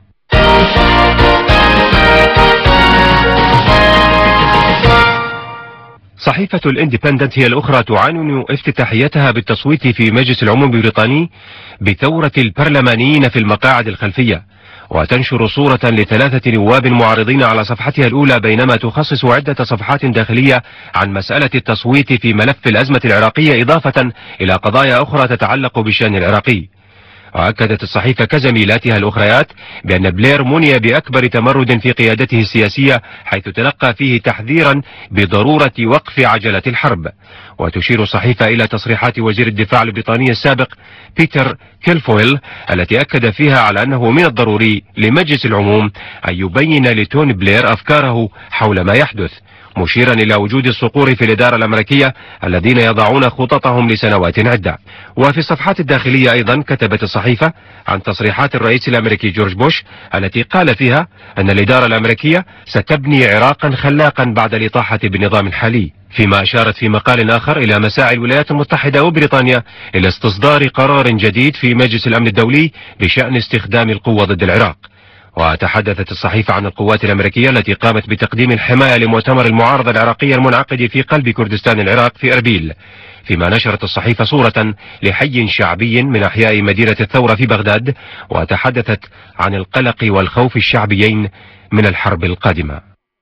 صحيفة الاندبندنت هي الأخرى تعلن افتتاحيتها بالتصويت في مجلس العموم البريطاني بثورة البرلمانيين في المقاعد الخلفية، وتنشر صورة لثلاثة نواب معارضين على صفحتها الأولى، بينما تخصص عدة صفحات داخلية عن مسألة التصويت في ملف الأزمة العراقية، إضافة إلى قضايا أخرى تتعلق بالشأن العراقي. وأكدت الصحيفة كزميلاتها الأخريات بأن بلير مني بأكبر تمرد في قيادته السياسية، حيث تلقى فيه تحذيرا بضرورة وقف عجلة الحرب. وتشير الصحيفة إلى تصريحات وزير الدفاع البريطاني السابق بيتر كيلفويل التي أكد فيها على أنه من الضروري لمجلس العموم أن يبين لتوني بلير أفكاره حول ما يحدث، مشيرا إلى وجود الصقور في الإدارة الأمريكية الذين يضعون خططهم لسنوات عدة. وفي الصفحات الداخلية أيضا كتبت الصحيفة عن تصريحات الرئيس الأمريكي جورج بوش التي قال فيها أن الإدارة الأمريكية ستبني عراقا خلاقا بعد الإطاحة بالنظام الحالي، فيما أشارت في مقال آخر إلى مساعي الولايات المتحدة وبريطانيا إلى استصدار قرار جديد في مجلس الأمن الدولي بشأن استخدام القوة ضد العراق. وتحدثت الصحيفة عن القوات الأمريكية التي قامت بتقديم الحماية لمؤتمر المعارضة العراقية المنعقد في قلب كردستان العراق في أربيل، فيما نشرت الصحيفة صورة لحي شعبي من أحياء مدينة الثورة في بغداد، وتحدثت عن القلق والخوف الشعبيين من الحرب القادمة.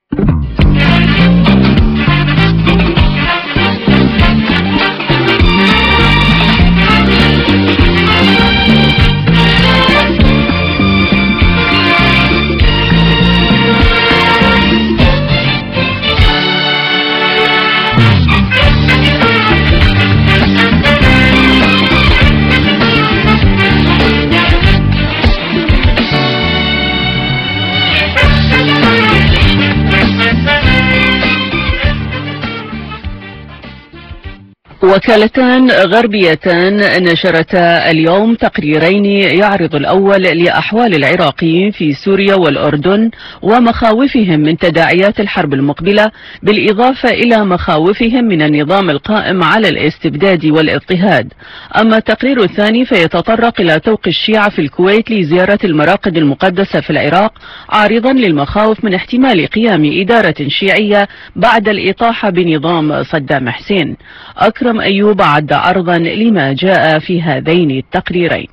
وكالتان غربيتان نشرتا اليوم تقريرين، يعرض الأول لأحوال العراقيين في سوريا والأردن ومخاوفهم من تداعيات الحرب المقبلة، بالإضافة إلى مخاوفهم من النظام القائم على الاستبداد والاضطهاد. أما التقرير الثاني فيتطرق إلى توقي الشيعة في الكويت لزيارة المراقد المقدسة في العراق، عارضا للمخاوف من احتمال قيام إدارة شيعية بعد الإطاحة بنظام صدام حسين. أكرم أيوب عد عرضا لما جاء في هذين التقريرين.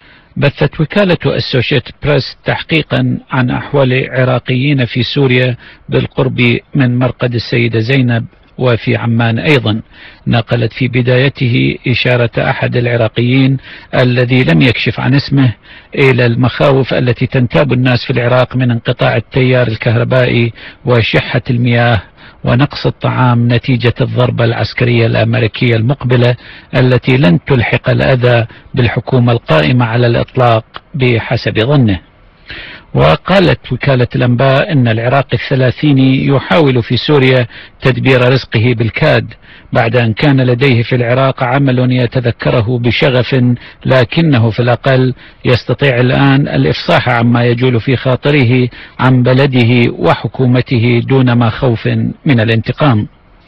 بثت وكالة أسوشيتد بريس تحقيقا عن أحوال عراقيين في سوريا بالقرب من مرقد السيدة زينب وفي عمان أيضا. نقلت في بدايته إشارة أحد العراقيين الذي لم يكشف عن اسمه إلى المخاوف التي تنتاب الناس في العراق من انقطاع التيار الكهربائي وشحة المياه ونقص الطعام نتيجة الضربة العسكرية الأمريكية المقبلة التي لن تلحق الأذى بالحكومة القائمة على الإطلاق بحسب ظنه. وقالت وكالة الأنباء أن العراق الثلاثيني يحاول في سوريا تدبير رزقه بالكاد بعد أن كان لديه في العراق عمل يتذكره بشغف، لكنه في الأقل يستطيع الآن الإفصاح عما يجول في خاطره عن بلده وحكومته دون ما خوف من الانتقام.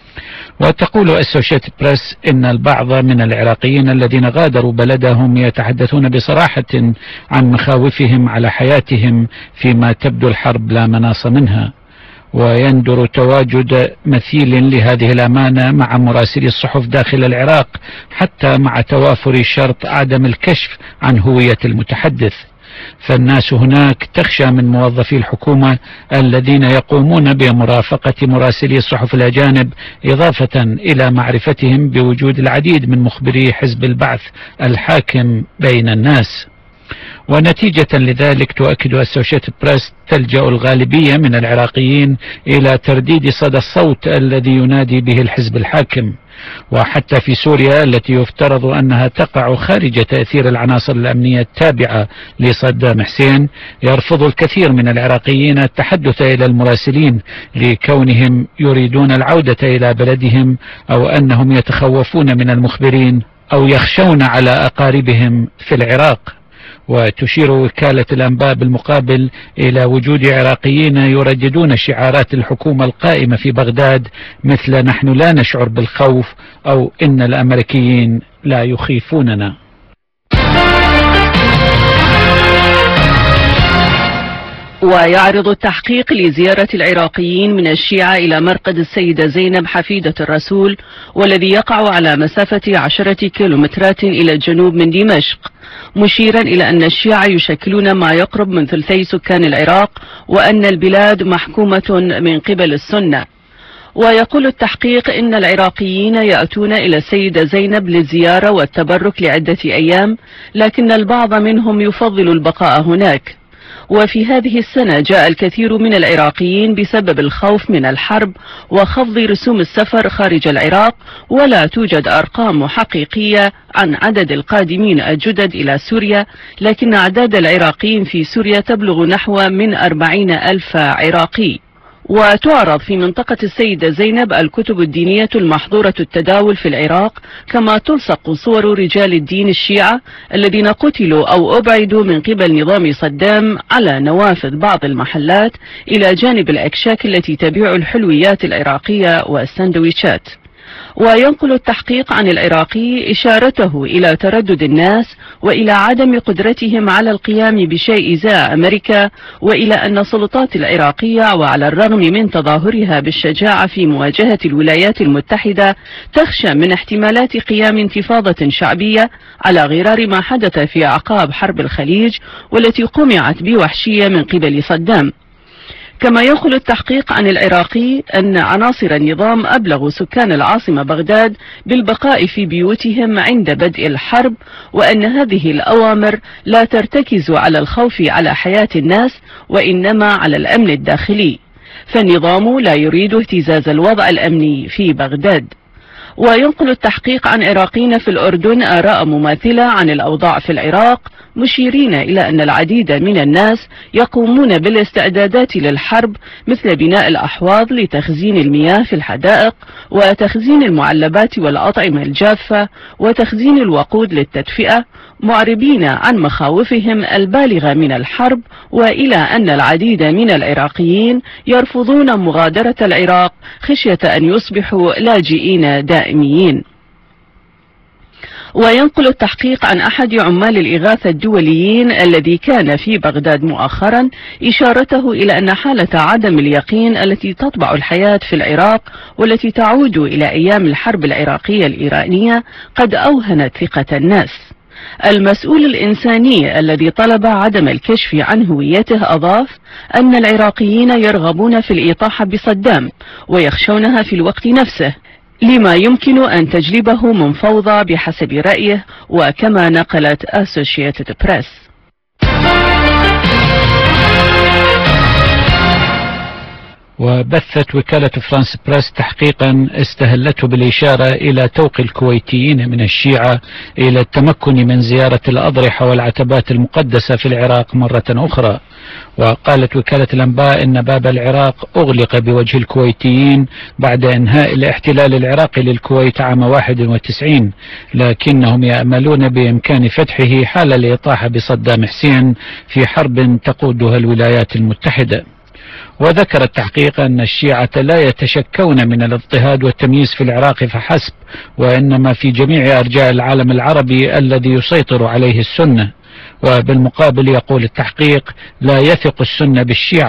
وتقول أسوشيتد بريس إن البعض من العراقيين الذين غادروا بلدهم يتحدثون بصراحة عن مخاوفهم على حياتهم فيما تبدو الحرب لا مناص منها، ويندر تواجد مثيل لهذه الأمانة مع مراسلي الصحف داخل العراق، حتى مع توافر شرط عدم الكشف عن هوية المتحدث. فالناس هناك تخشى من موظفي الحكومة الذين يقومون بمرافقة مراسلي الصحف الأجانب، إضافة إلى معرفتهم بوجود العديد من مخبري حزب البعث الحاكم بين الناس. ونتيجة لذلك تؤكد أسوشيتد بريس تلجأ الغالبية من العراقيين إلى ترديد صدى الصوت الذي ينادي به الحزب الحاكم. وحتى في سوريا التي يفترض أنها تقع خارج تأثير العناصر الأمنية التابعة لصدام حسين، يرفض الكثير من العراقيين التحدث إلى المراسلين لكونهم يريدون العودة إلى بلدهم، أو أنهم يتخوفون من المخبرين أو يخشون على أقاربهم في العراق. وتشير وكالة الأنباء بالمقابل إلى وجود عراقيين يرددون شعارات الحكومة القائمة في بغداد، مثل نحن لا نشعر بالخوف، أو إن الأمريكيين لا يخيفوننا. ويعرض التحقيق لزيارة العراقيين من الشيعة إلى مرقد السيدة زينب حفيدة الرسول، والذي يقع على مسافة عشرة كيلومترات إلى الجنوب من دمشق، مشيرا إلى أن الشيعة يشكلون ما يقرب من ثلثي سكان العراق، وأن البلاد محكومة من قبل السنة. ويقول التحقيق إن العراقيين يأتون إلى السيدة زينب للزيارة والتبرك لعدة أيام، لكن البعض منهم يفضل البقاء هناك. وفي هذه السنة جاء الكثير من العراقيين بسبب الخوف من الحرب وخفض رسوم السفر خارج العراق، ولا توجد أرقام حقيقية عن عدد القادمين الجدد إلى سوريا، لكن أعداد العراقيين في سوريا تبلغ نحو من أربعين ألف عراقي. وتعرض في منطقة السيدة زينب الكتب الدينية المحظورة التداول في العراق، كما تلصق صور رجال الدين الشيعة الذين قتلوا أو أبعدوا من قبل نظام صدام على نوافذ بعض المحلات، إلى جانب الأكشاك التي تبيع الحلويات العراقية والسندويشات. وينقل التحقيق عن العراقي إشارته إلى تردد الناس وإلى عدم قدرتهم على القيام بشيء إزاء أمريكا، وإلى أن السلطات العراقية وعلى الرغم من تظاهرها بالشجاعة في مواجهة الولايات المتحدة تخشى من احتمالات قيام انتفاضة شعبية على غرار ما حدث في أعقاب حرب الخليج والتي قمعت بوحشية من قبل صدام. كما ينقل التحقيق عن العراقي أن عناصر النظام أبلغوا سكان العاصمة بغداد بالبقاء في بيوتهم عند بدء الحرب، وأن هذه الأوامر لا ترتكز على الخوف على حياة الناس وإنما على الأمن الداخلي، فالنظام لا يريد اهتزاز الوضع الأمني في بغداد. وينقل التحقيق عن عراقيين في الأردن آراء مماثلة عن الأوضاع في العراق، مشيرين إلى أن العديد من الناس يقومون بالاستعدادات للحرب، مثل بناء الأحواض لتخزين المياه في الحدائق، وتخزين المعلبات والأطعمة الجافة، وتخزين الوقود للتدفئة، معربين عن مخاوفهم البالغة من الحرب، وإلى أن العديد من العراقيين يرفضون مغادرة العراق خشية أن يصبحوا لاجئين دائمين. وينقل التحقيق عن أحد عمال الإغاثة الدوليين الذي كان في بغداد مؤخرا إشارته إلى أن حالة عدم اليقين التي تطبع الحياة في العراق والتي تعود إلى أيام الحرب العراقية الإيرانية قد أوهنت ثقة الناس. المسؤول الإنساني الذي طلب عدم الكشف عن هويته أضاف أن العراقيين يرغبون في الإطاحة بصدام ويخشونها في الوقت نفسه، لما يمكن أن تجلبه من فوضى بحسب رأيه، وكما نقلت أسوشيتد بريس. وبثت وكالة فرانس بريس تحقيقا استهلته بالإشارة إلى توق الكويتيين من الشيعة إلى التمكن من زيارة الأضرحة والعتبات المقدسة في العراق مرة أخرى. وقالت وكالة الأنباء إن باب العراق أغلق بوجه الكويتيين بعد إنهاء الاحتلال العراقي للكويت عام واحد وتسعين، لكنهم يأملون بإمكان فتحه حال الإطاحة بصدام حسين في حرب تقودها الولايات المتحدة. وذكر التحقيق أن الشيعة لا يتشكون من الاضطهاد والتمييز في العراق فحسب، وإنما في جميع أرجاء العالم العربي الذي يسيطر عليه السنة. وبالمقابل يقول التحقيق لا يثق السنة بالشيعة،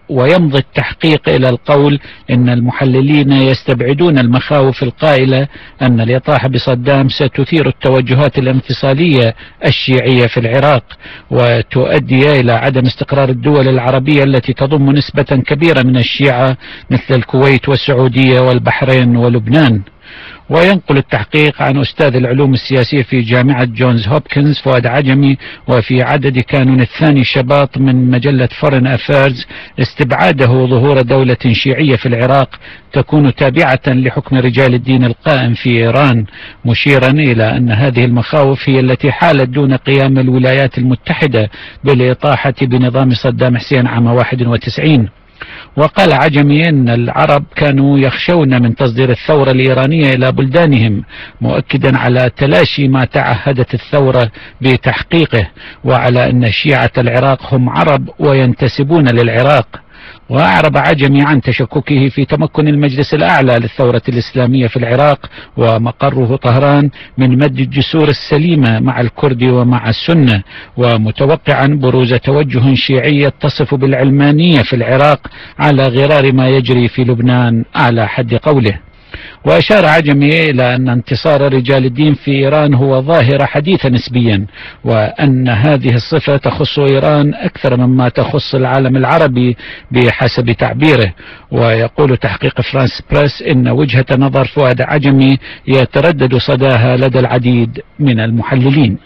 ويمضي التحقيق إلى القول إن المحللين يستبعدون المخاوف القائلة أن الإطاحة بصدام ستثير التوجهات الانفصالية الشيعية في العراق وتؤدي إلى عدم استقرار الدول العربية التي تضم نسبة كبيرة من الشيعة مثل الكويت والسعودية والبحرين ولبنان. وينقل التحقيق عن أستاذ العلوم السياسية في جامعة جونز هوبكنز فؤاد عجمي وفي عدد كانون الثاني شباط من مجلة فورين أفيرز استبعاده ظهور دولة شيعية في العراق تكون تابعة لحكم رجال الدين القائم في إيران، مشيرا إلى أن هذه المخاوف هي التي حالت دون قيام الولايات المتحدة بالإطاحة بنظام صدام حسين عام واحد وتسعين. وقال عجمي أن العرب كانوا يخشون من تصدير الثورة الإيرانية إلى بلدانهم، مؤكدا على تلاشي ما تعهدت الثورة بتحقيقه، وعلى أن شيعة العراق هم عرب وينتسبون للعراق. وأعرب عجمي عن تشككه في تمكن المجلس الأعلى للثورة الإسلامية في العراق ومقره طهران من مد الجسور السليمة مع الكرد ومع السنة، ومتوقعا بروز توجه شيعي يتصف بالعلمانية في العراق على غرار ما يجري في لبنان على حد قوله. وأشار عجمي إلى أن انتصار رجال الدين في إيران هو ظاهرة حديثة نسبيا، وأن هذه الصفة تخص إيران أكثر مما تخص العالم العربي بحسب تعبيره. ويقول تحقيق فرانس بريس إن وجهة نظر فؤاد عجمي يتردد صداها لدى العديد من المحللين.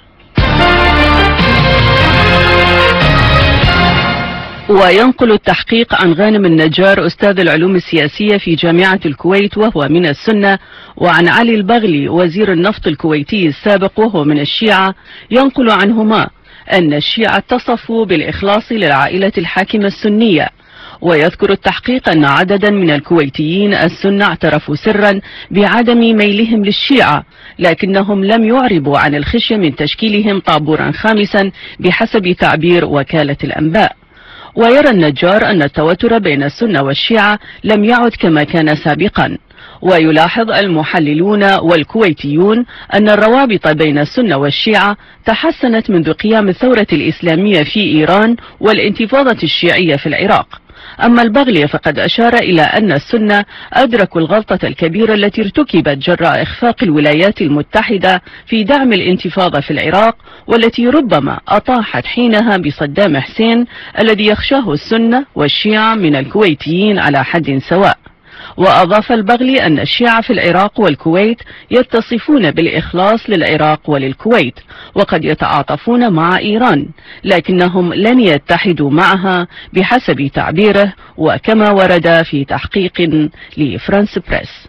وينقل التحقيق عن غانم النجار أستاذ العلوم السياسية في جامعة الكويت وهو من السنة، وعن علي البغلي وزير النفط الكويتي السابق وهو من الشيعة، ينقل عنهما أن الشيعة اتصفوا بالإخلاص للعائلة الحاكمة السنية. ويذكر التحقيق أن عددا من الكويتيين السنة اعترفوا سرا بعدم ميلهم للشيعة، لكنهم لم يعربوا عن الخشية من تشكيلهم طابورا خامسا بحسب تعبير وكالة الأنباء. ويرى النجار أن التوتر بين السنة والشيعة لم يعد كما كان سابقا. ويلاحظ المحللون والكويتيون أن الروابط بين السنة والشيعة تحسنت منذ قيام الثورة الإسلامية في إيران والانتفاضة الشيعية في العراق. أما البغلي فقد أشار إلى أن السنة أدركوا الغلطة الكبيرة التي ارتكبت جراء إخفاق الولايات المتحدة في دعم الانتفاضة في العراق، والتي ربما أطاحت حينها بصدام حسين الذي يخشاه السنة والشيعة من الكويتيين على حد سواء. وأضاف البغلي أن الشيعة في العراق والكويت يتصفون بالإخلاص للعراق وللكويت، وقد يتعاطفون مع إيران، لكنهم لن يتحدوا معها بحسب تعبيره، وكما ورد في تحقيق لفرانس بريس.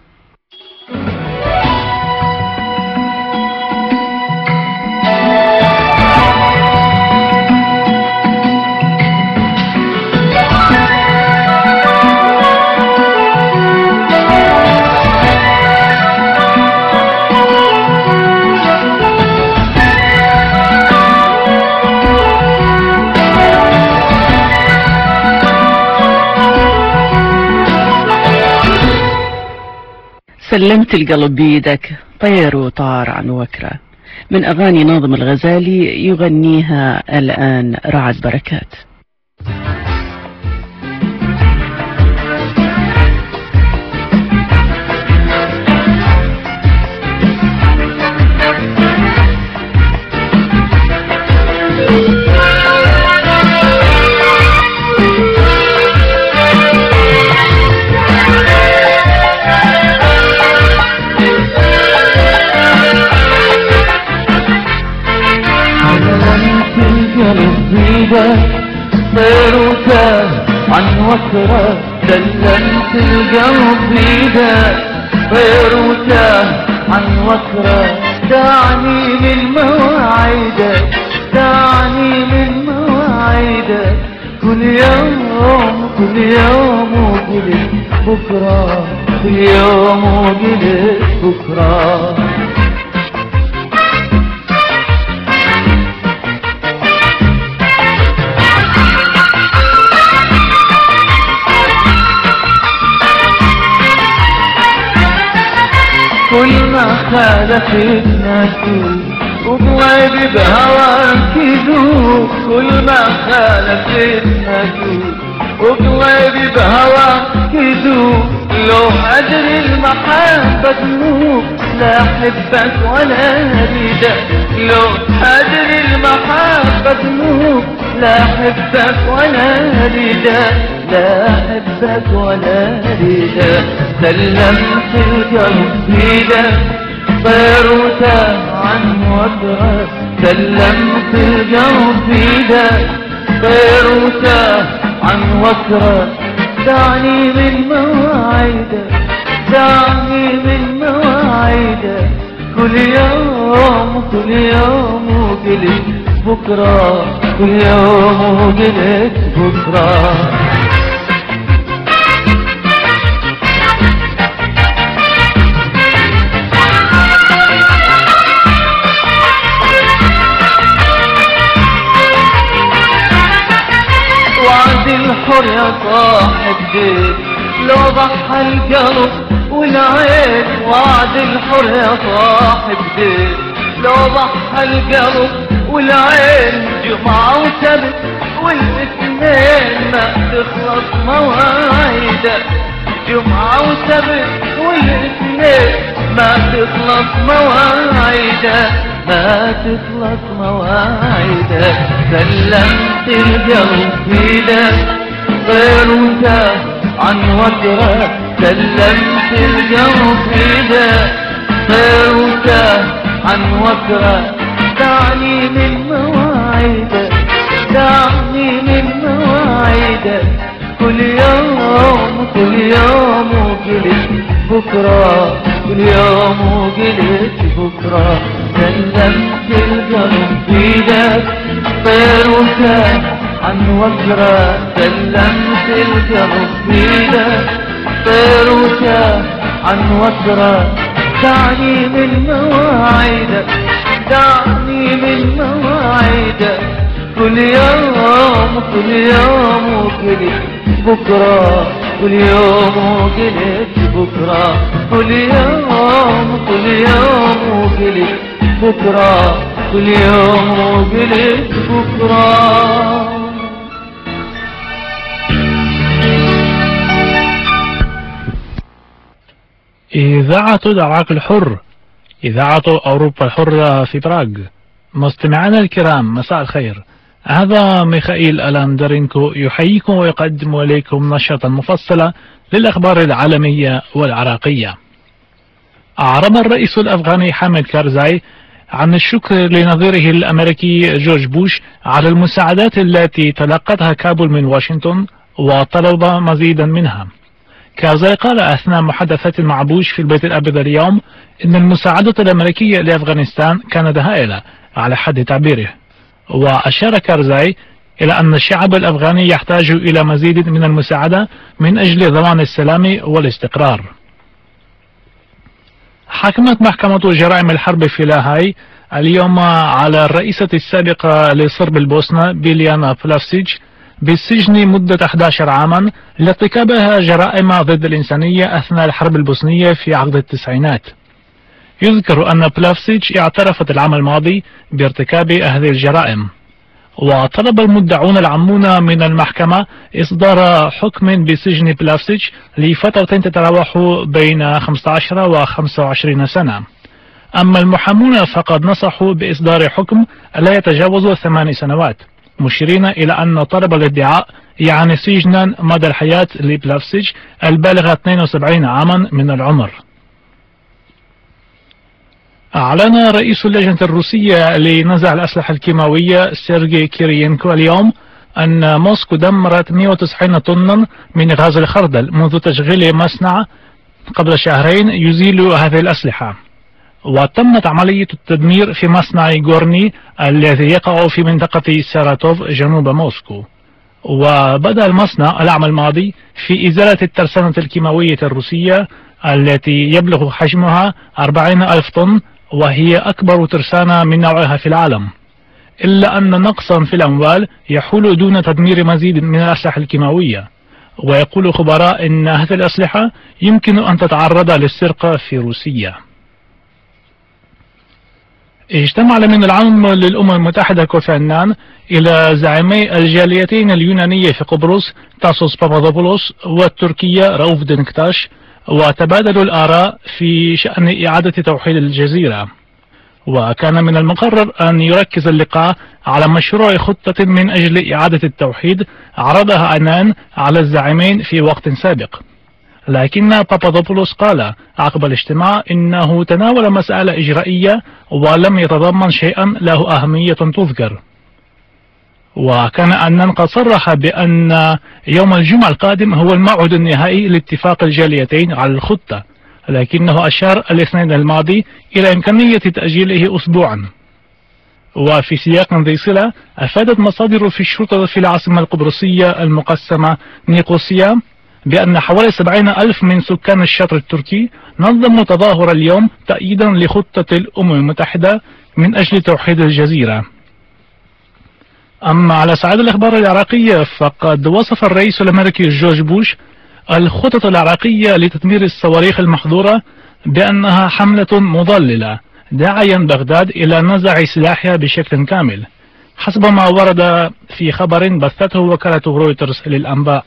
سلمت القلب بيدك طير وطار عن وكرة، من أغاني ناظم الغزالي يغنيها الآن رعد بركات. طير وتاه عن وكرة، سلمت القلب بيدك طير وتاه عن وكرة، دعني من مواعيدك دعني من مواعيدك، كل يوم كل يوم وقلت بكرة كل يوم وقلت بكرة. كل ما خالفتنا نشوف وقلبي بهواك يذوب، كل ما خالفتنا نشوف وقلبي بهواك يدوب. لو أدري المحبة تنوب لا أحبك ولا أريدك. لو أدري المحبة تنوب لا أحبك ولا أريدك. لا أحبك ولا أريدك. سلمت القلب بيدك طير وتاه عن وترك. سلمت القلب بيدك طير وتاه عن وترك. دعني من مواعيدك دعني من مواعيدك. كل يوم كل يوم وقلت بكرة كل يوم وقلت بكرة. وعد الحر يا صاحب ديك لو ضحى القلب والعين. وعد الحر يا صاحب ديك لو ضحى القلب والعين. جمعة وسبت والاثنين ما تخلص مواعيدك. جمعة وسبت والاثنين ما تخلص مواعيدك. ما تخلص مواعيدك. سلمت القلب بيدك طير وتاه عن وترك. سلمت القلب بيدك طير وتاه عن وترك. دعني من مواعيدك دعني من مواعيدك. كل يوم كل يوم وقلت بكرة كل يوم وقلت بكرة. سلمت القلب بيدك طير وتاه عن وترك. سلمت القلب بيدك طير وتاه عن وترك. دعني من مواعيدك دعني من مواعيدك. كل يوم كل يوم وقلت بكرة كل يوم وقلت بكرة. كل يوم كل يوم وقلت بكرة كل يوم وقلت بكرة. إذاعة العراق الحر، إذاعة أوروبا الحرة في براغ. مستمعينا الكرام مساء الخير. هذا ميخائيل ألاندرينكو يحييكم ويقدم إليكم نشرة مفصلة للأخبار العالمية والعراقية. أعرب الرئيس الأفغاني حامد كارزاي عن الشكر لنظيره الأمريكي جورج بوش على المساعدات التي تلقتها كابول من واشنطن وطلب مزيدا منها. كارزاي قال أثناء محادثة مع بوش في البيت الأبيض اليوم إن المساعدة الأمريكية لأفغانستان كانت هائلة على حد تعبيره. وأشار كارزاي إلى أن الشعب الأفغاني يحتاج إلى مزيد من المساعدة من أجل ضمان السلام والاستقرار. حكمت محكمة جرائم الحرب في لاهاي اليوم على الرئيسة السابقة لصرب البوسنة بيليانا بلافسيج بالسجن مدة أحد عشر عاما لارتكابها جرائم ضد الإنسانية أثناء الحرب البوسنية في عقد التسعينات. يذكر أن بلافسيج اعترفت العام الماضي بارتكاب هذه الجرائم. وطلب المدعون العامون من المحكمة إصدار حكم بسجن بلافسيج لفترة تتراوح بين خمسة عشر و خمسة وعشرين سنة. أما المحامون فقد نصحوا بإصدار حكم لا يتجاوز ثمان سنوات، مشيرين إلى أن طلب الادعاء يعني سجنا مدى الحياة لبلافسيج البالغ اثنين وسبعين عاما من العمر. أعلن رئيس اللجنة الروسية لنزع الأسلحة الكيماوية سيرجي كيريينكو اليوم أن موسكو دمرت مئة وتسعين طنا من غاز الخردل منذ تشغيل مصنع قبل شهرين يزيل هذه الأسلحة. وتمت عملية التدمير في مصنع غورني الذي يقع في منطقة ساراتوف جنوب موسكو. وبدأ المصنع العام الماضي في إزالة الترسانة الكيماوية الروسية التي يبلغ حجمها أربعين ألف طن، وهي أكبر ترسانة من نوعها في العالم. إلا أن نقصا في الأموال يحول دون تدمير مزيد من الأسلحة الكيماوية. ويقول خبراء إن هذه الأسلحة يمكن أن تتعرض للسرقة في روسيا. اجتمع الأمين العام للأمم المتحدة كوفي عنان إلى زعيمي الجاليتين اليونانية في قبرص تاسوس بابادوبولوس والتركية رؤوف دنكتاش، وتبادلوا الآراء في شأن إعادة توحيد الجزيرة. وكان من المقرر أن يركز اللقاء على مشروع خطة من أجل إعادة التوحيد عرضها عنان على الزعيمين في وقت سابق، لكن بابادوبولوس قال عقب الاجتماع إنه تناول مسألة إجرائية ولم يتضمن شيئا له أهمية تذكر. وكان عنان قد صرح بأن يوم الجمعة القادم هو الموعد النهائي لاتفاق الجاليتين على الخطة، لكنه أشار الاثنين الماضي إلى إمكانية تأجيله أسبوعا. وفي سياق ذي صلة أفادت مصادر في الشرطة في العاصمة القبرصية المقسمة نيقوسيا بأن حوالي سبعين ألف من سكان الشطر التركي نظموا تظاهر اليوم تأييدا لخطة الأمم المتحدة من أجل توحيد الجزيرة. أما على صعيد الأخبار العراقية فقد وصف الرئيس الأمريكي جورج بوش الخطط العراقية لتدمير الصواريخ المحظورة بأنها حملة مضللة، داعيا بغداد إلى نزع سلاحها بشكل كامل، حسب ما ورد في خبر بثته وكالة رويترز للأنباء.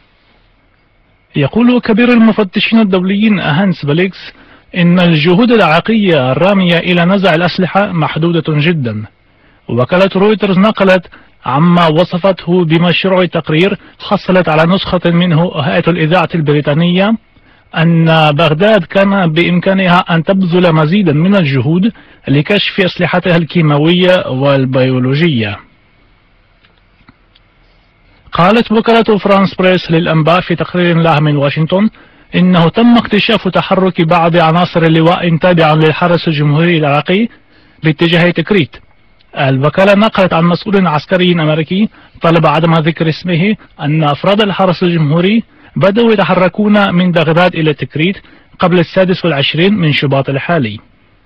يقول كبير المفتشين الدوليين هانس بليكس إن الجهود العراقية الرامية إلى نزع الأسلحة محدودة جدا. وكالة رويترز نقلت عما وصفته بمشروع تقرير حصلت على نسخة منه هيئة الإذاعة البريطانية أن بغداد كان بإمكانها أن تبذل مزيدا من الجهود لكشف أسلحتها الكيماوية والبيولوجية. قالت وكالة فرانس بريس للأنباء في تقرير له من واشنطن إنه تم اكتشاف تحرك بعض عناصر اللواء تابعا للحرس الجمهوري العراقي باتجاه تكريت. الوكالة نقلت عن مسؤول عسكري أمريكي طلب عدم ذكر اسمه أن أفراد الحرس الجمهوري بدأوا يتحركون من بغداد إلى تكريت قبل السادس والعشرين من شباط الحالي.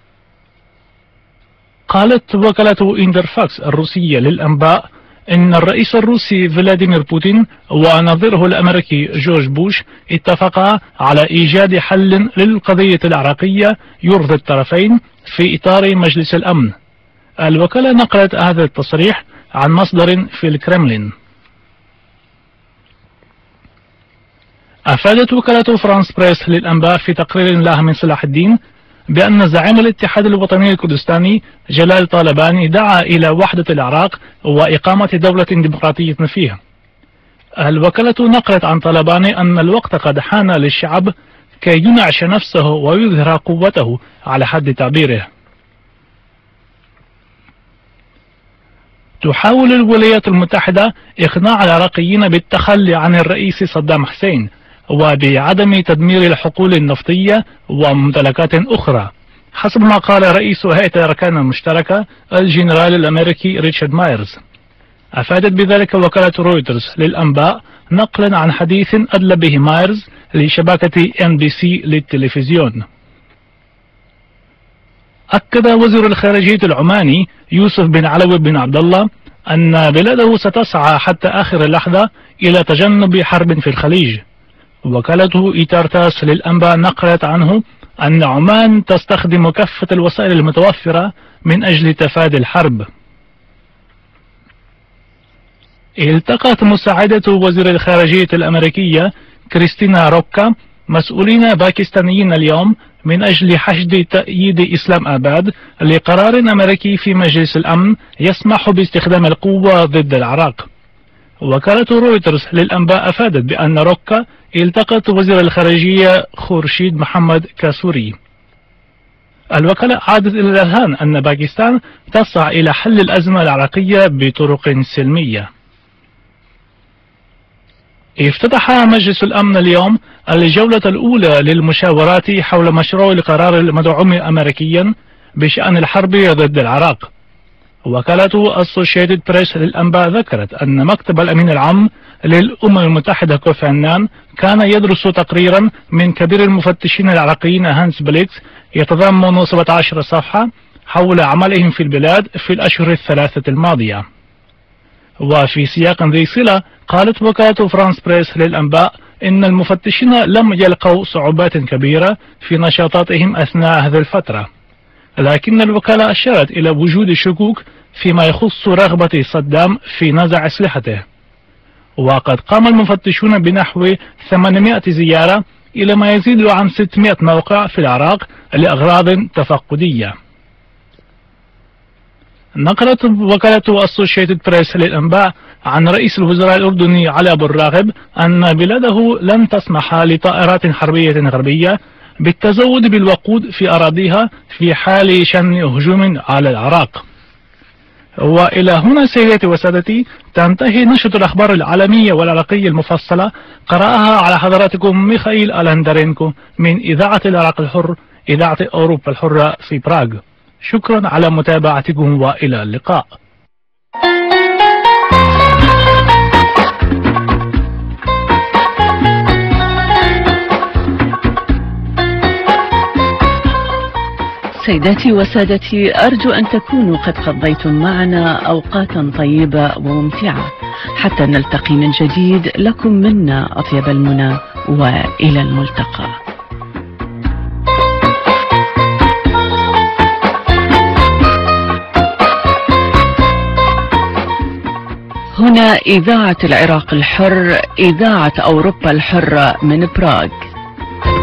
قالت وكالة إندرفاكس الروسية للأنباء إن الرئيس الروسي فلاديمير بوتين ونظيره الأمريكي جورج بوش اتفقا على إيجاد حل للقضية العراقية يرضي الطرفين في إطار مجلس الأمن. الوكالة نقلت هذا التصريح عن مصدر في الكرملين. أفادت وكالة فرانس بريس للأنباء في تقرير له من صلاح الدين بأن زعيم الاتحاد الوطني الكردستاني جلال طالباني دعا إلى وحدة العراق وإقامة دولة ديمقراطية فيها. الوكالة نقلت عن طالباني أن الوقت قد حان للشعب كي ينعش نفسه ويظهر قوته على حد تعبيره. تحاول الولايات المتحدة إقناع العراقيين بالتخلي عن الرئيس صدام حسين وبعدم تدمير الحقول النفطية وممتلكات أخرى، حسب ما قال رئيس هيئة الأركان المشتركة الجنرال الأمريكي ريتشارد مايرز. أفادت بذلك وكالة رويترز للأنباء نقلا عن حديث أدلى به مايرز لشبكة إن بي سي للتلفزيون. أكد وزير الخارجية العماني يوسف بن علوي بن عبد الله أن بلاده ستسعى حتى آخر لحظة إلى تجنب حرب في الخليج. وكالته إيتارتاس للأنباء نقلت عنه أن عمان تستخدم كافة الوسائل المتوفرة من أجل تفادي الحرب. التقت مساعدة وزير الخارجية الأمريكية كريستينا روكا مسؤولين باكستانيين اليوم من أجل حشد تأييد إسلام آباد لقرار أمريكي في مجلس الأمن يسمح باستخدام القوة ضد العراق. وكالة رويترز للأنباء أفادت بأن روكا التقت وزير الخارجية خورشيد محمد كاسوري. الوكالة عادت إلى الأذهان أن باكستان تسعى إلى حل الأزمة العراقية بطرق سلمية. افتتح مجلس الأمن اليوم الجولة الأولى للمشاورات حول مشروع القرار المدعوم أمريكيا بشأن الحرب ضد العراق. وكالة أسوشيتد بريس للأنباء ذكرت أن مكتب الأمين العام للأمم المتحدة كوفي عنان كان يدرس تقريرا من كبير المفتشين العراقيين هانس بليكس يتضمن سبعة عشر صفحة حول عملهم في البلاد في الأشهر الثلاثة الماضية. وفي سياق ذي صلة قالت وكالة فرانس بريس للأنباء إن المفتشين لم يلقوا صعوبات كبيرة في نشاطاتهم أثناء هذه الفترة، لكن الوكالة أشارت إلى وجود شكوك فيما يخص رغبة صدام في نزع أسلحته. وقد قام المفتشون بنحو ثمانمائة زيارة إلى ما يزيد عن ستمائة موقع في العراق لأغراض تفقدية. نقلت وكالة أسوشيتد بريس للأنباء عن رئيس الوزراء الأردني علي أبو الراغب أن بلاده لن تسمح لطائرات حربية غربية بالتزود بالوقود في أراضيها في حال شن هجوم على العراق. وإلى هنا سيداتي وسادتي تنتهي نشرة الأخبار العالمية والعراقية المفصلة، قرأها على حضراتكم ميخائيل ألندرينكو من إذاعة العراق الحر، إذاعة أوروبا الحرة في براغ. شكرا على متابعتكم وإلى اللقاء. سيداتي وسادتي، أرجو أن تكونوا قد قضيتم معنا أوقاتا طيبة وممتعة حتى نلتقي من جديد. لكم منا أطيب المنى وإلى الملتقى. هنا إذاعة العراق الحر، إذاعة أوروبا الحرة من براغ.